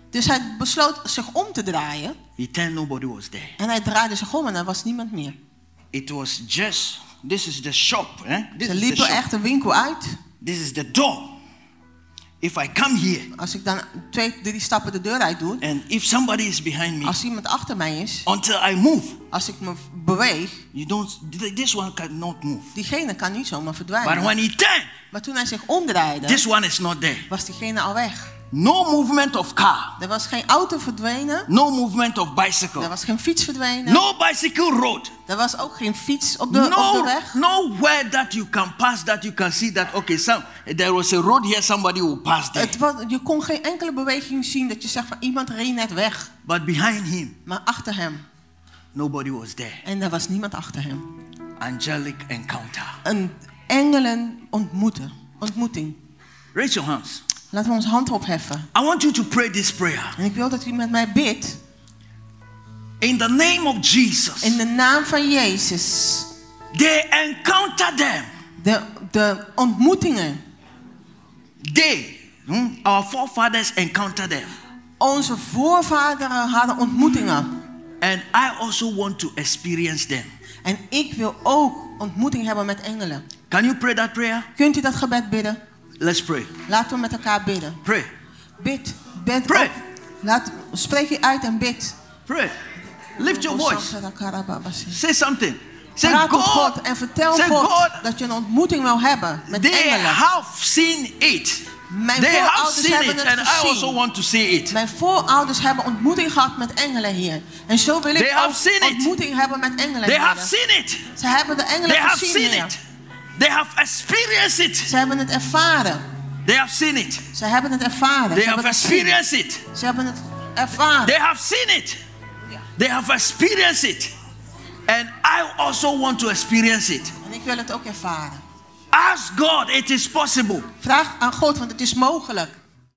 S2: Dus hij besloot zich om te draaien.
S1: He turned, nobody was there.
S2: En hij draaide zich om en er was niemand meer.
S1: It was just, this is the shop. Eh? This
S2: Ze
S1: is the
S2: liepen
S1: shop.
S2: echt de winkel uit.
S1: This is the door. If I come here,
S2: Als ik dan twee, drie stappen de deur uit doe.
S1: and if somebody is behind me,
S2: Als iemand achter mij is.
S1: until I move,
S2: Als ik me beweeg.
S1: you don't, this one cannot move.
S2: Diegene kan niet zomaar
S1: But
S2: verdwijnen.
S1: when he turned,
S2: Maar toen hij zich omdraaide.
S1: this one is not there.
S2: Was diegene al weg.
S1: No movement of car.
S2: Er was geen auto verdwenen.
S1: No movement of
S2: Er
S1: bicycle.
S2: was geen fiets verdwenen.
S1: No bicycle road.
S2: Er was ook geen fiets op de, op de
S1: No,
S2: weg.
S1: nowhere that you can pass that you can see that, okay, some, there was a road here, somebody will pass there.
S2: Het was, je kon geen enkele beweging zien dat je zegt van iemand reed net weg.
S1: But behind him,
S2: Maar achter hem.
S1: nobody was there.
S2: En er was niemand achter hem.
S1: Angelic encounter.
S2: Een engelen ontmoeten. Ontmoeting.
S1: Raise your hands.
S2: Laten we onze hand opheffen.
S1: I want you to pray this prayer.
S2: En ik wil dat u met mij bidt.
S1: In the name of Jesus.
S2: In de naam van Jezus.
S1: They encounter them.
S2: De, de ontmoetingen.
S1: They, hmm, our forefathers encountered them.
S2: Onze voorvaderen hadden ontmoetingen.
S1: And I also want to experience them.
S2: En ik wil ook ontmoeting hebben met engelen.
S1: Can you pray that prayer?
S2: Kunt u dat gebed bidden?
S1: Let's pray.
S2: Laten we met elkaar bidden.
S1: Pray.
S2: Bid. Bid
S1: Pray.
S2: op. Laat, spreek je uit en bid.
S1: Pray. Lift your voice. Say something. Say
S2: Praat tot
S1: God.
S2: God en vertel
S1: Say
S2: God,
S1: God.
S2: dat je een ontmoeting wil hebben met
S1: They
S2: engelen.
S1: have seen it.
S2: Mijn
S1: They have
S2: voorouders
S1: seen
S2: hebben
S1: it,
S2: het
S1: and I also
S2: gezien.
S1: want to see it.
S2: Mijn voorouders hebben ontmoeting gehad met engelen hier. En zo wil ik
S1: They have
S2: ook
S1: seen it.
S2: ontmoeting hebben met engelen
S1: They
S2: hier.
S1: have seen it.
S2: Ze hebben de engelen
S1: They have
S2: gezien
S1: seen
S2: hier.
S1: it. They have experienced it.
S2: Ze hebben het ervaren.
S1: They have seen it.
S2: Ze hebben het ervaren.
S1: They
S2: Ze
S1: have
S2: hebben het gezien.
S1: experienced it.
S2: Ze hebben het ervaren.
S1: They have seen it. They have experienced it. And I also want to experience it.
S2: En ik wil het ook ervaren.
S1: Ask God, it is possible.
S2: Vraag aan God, want het is mogelijk.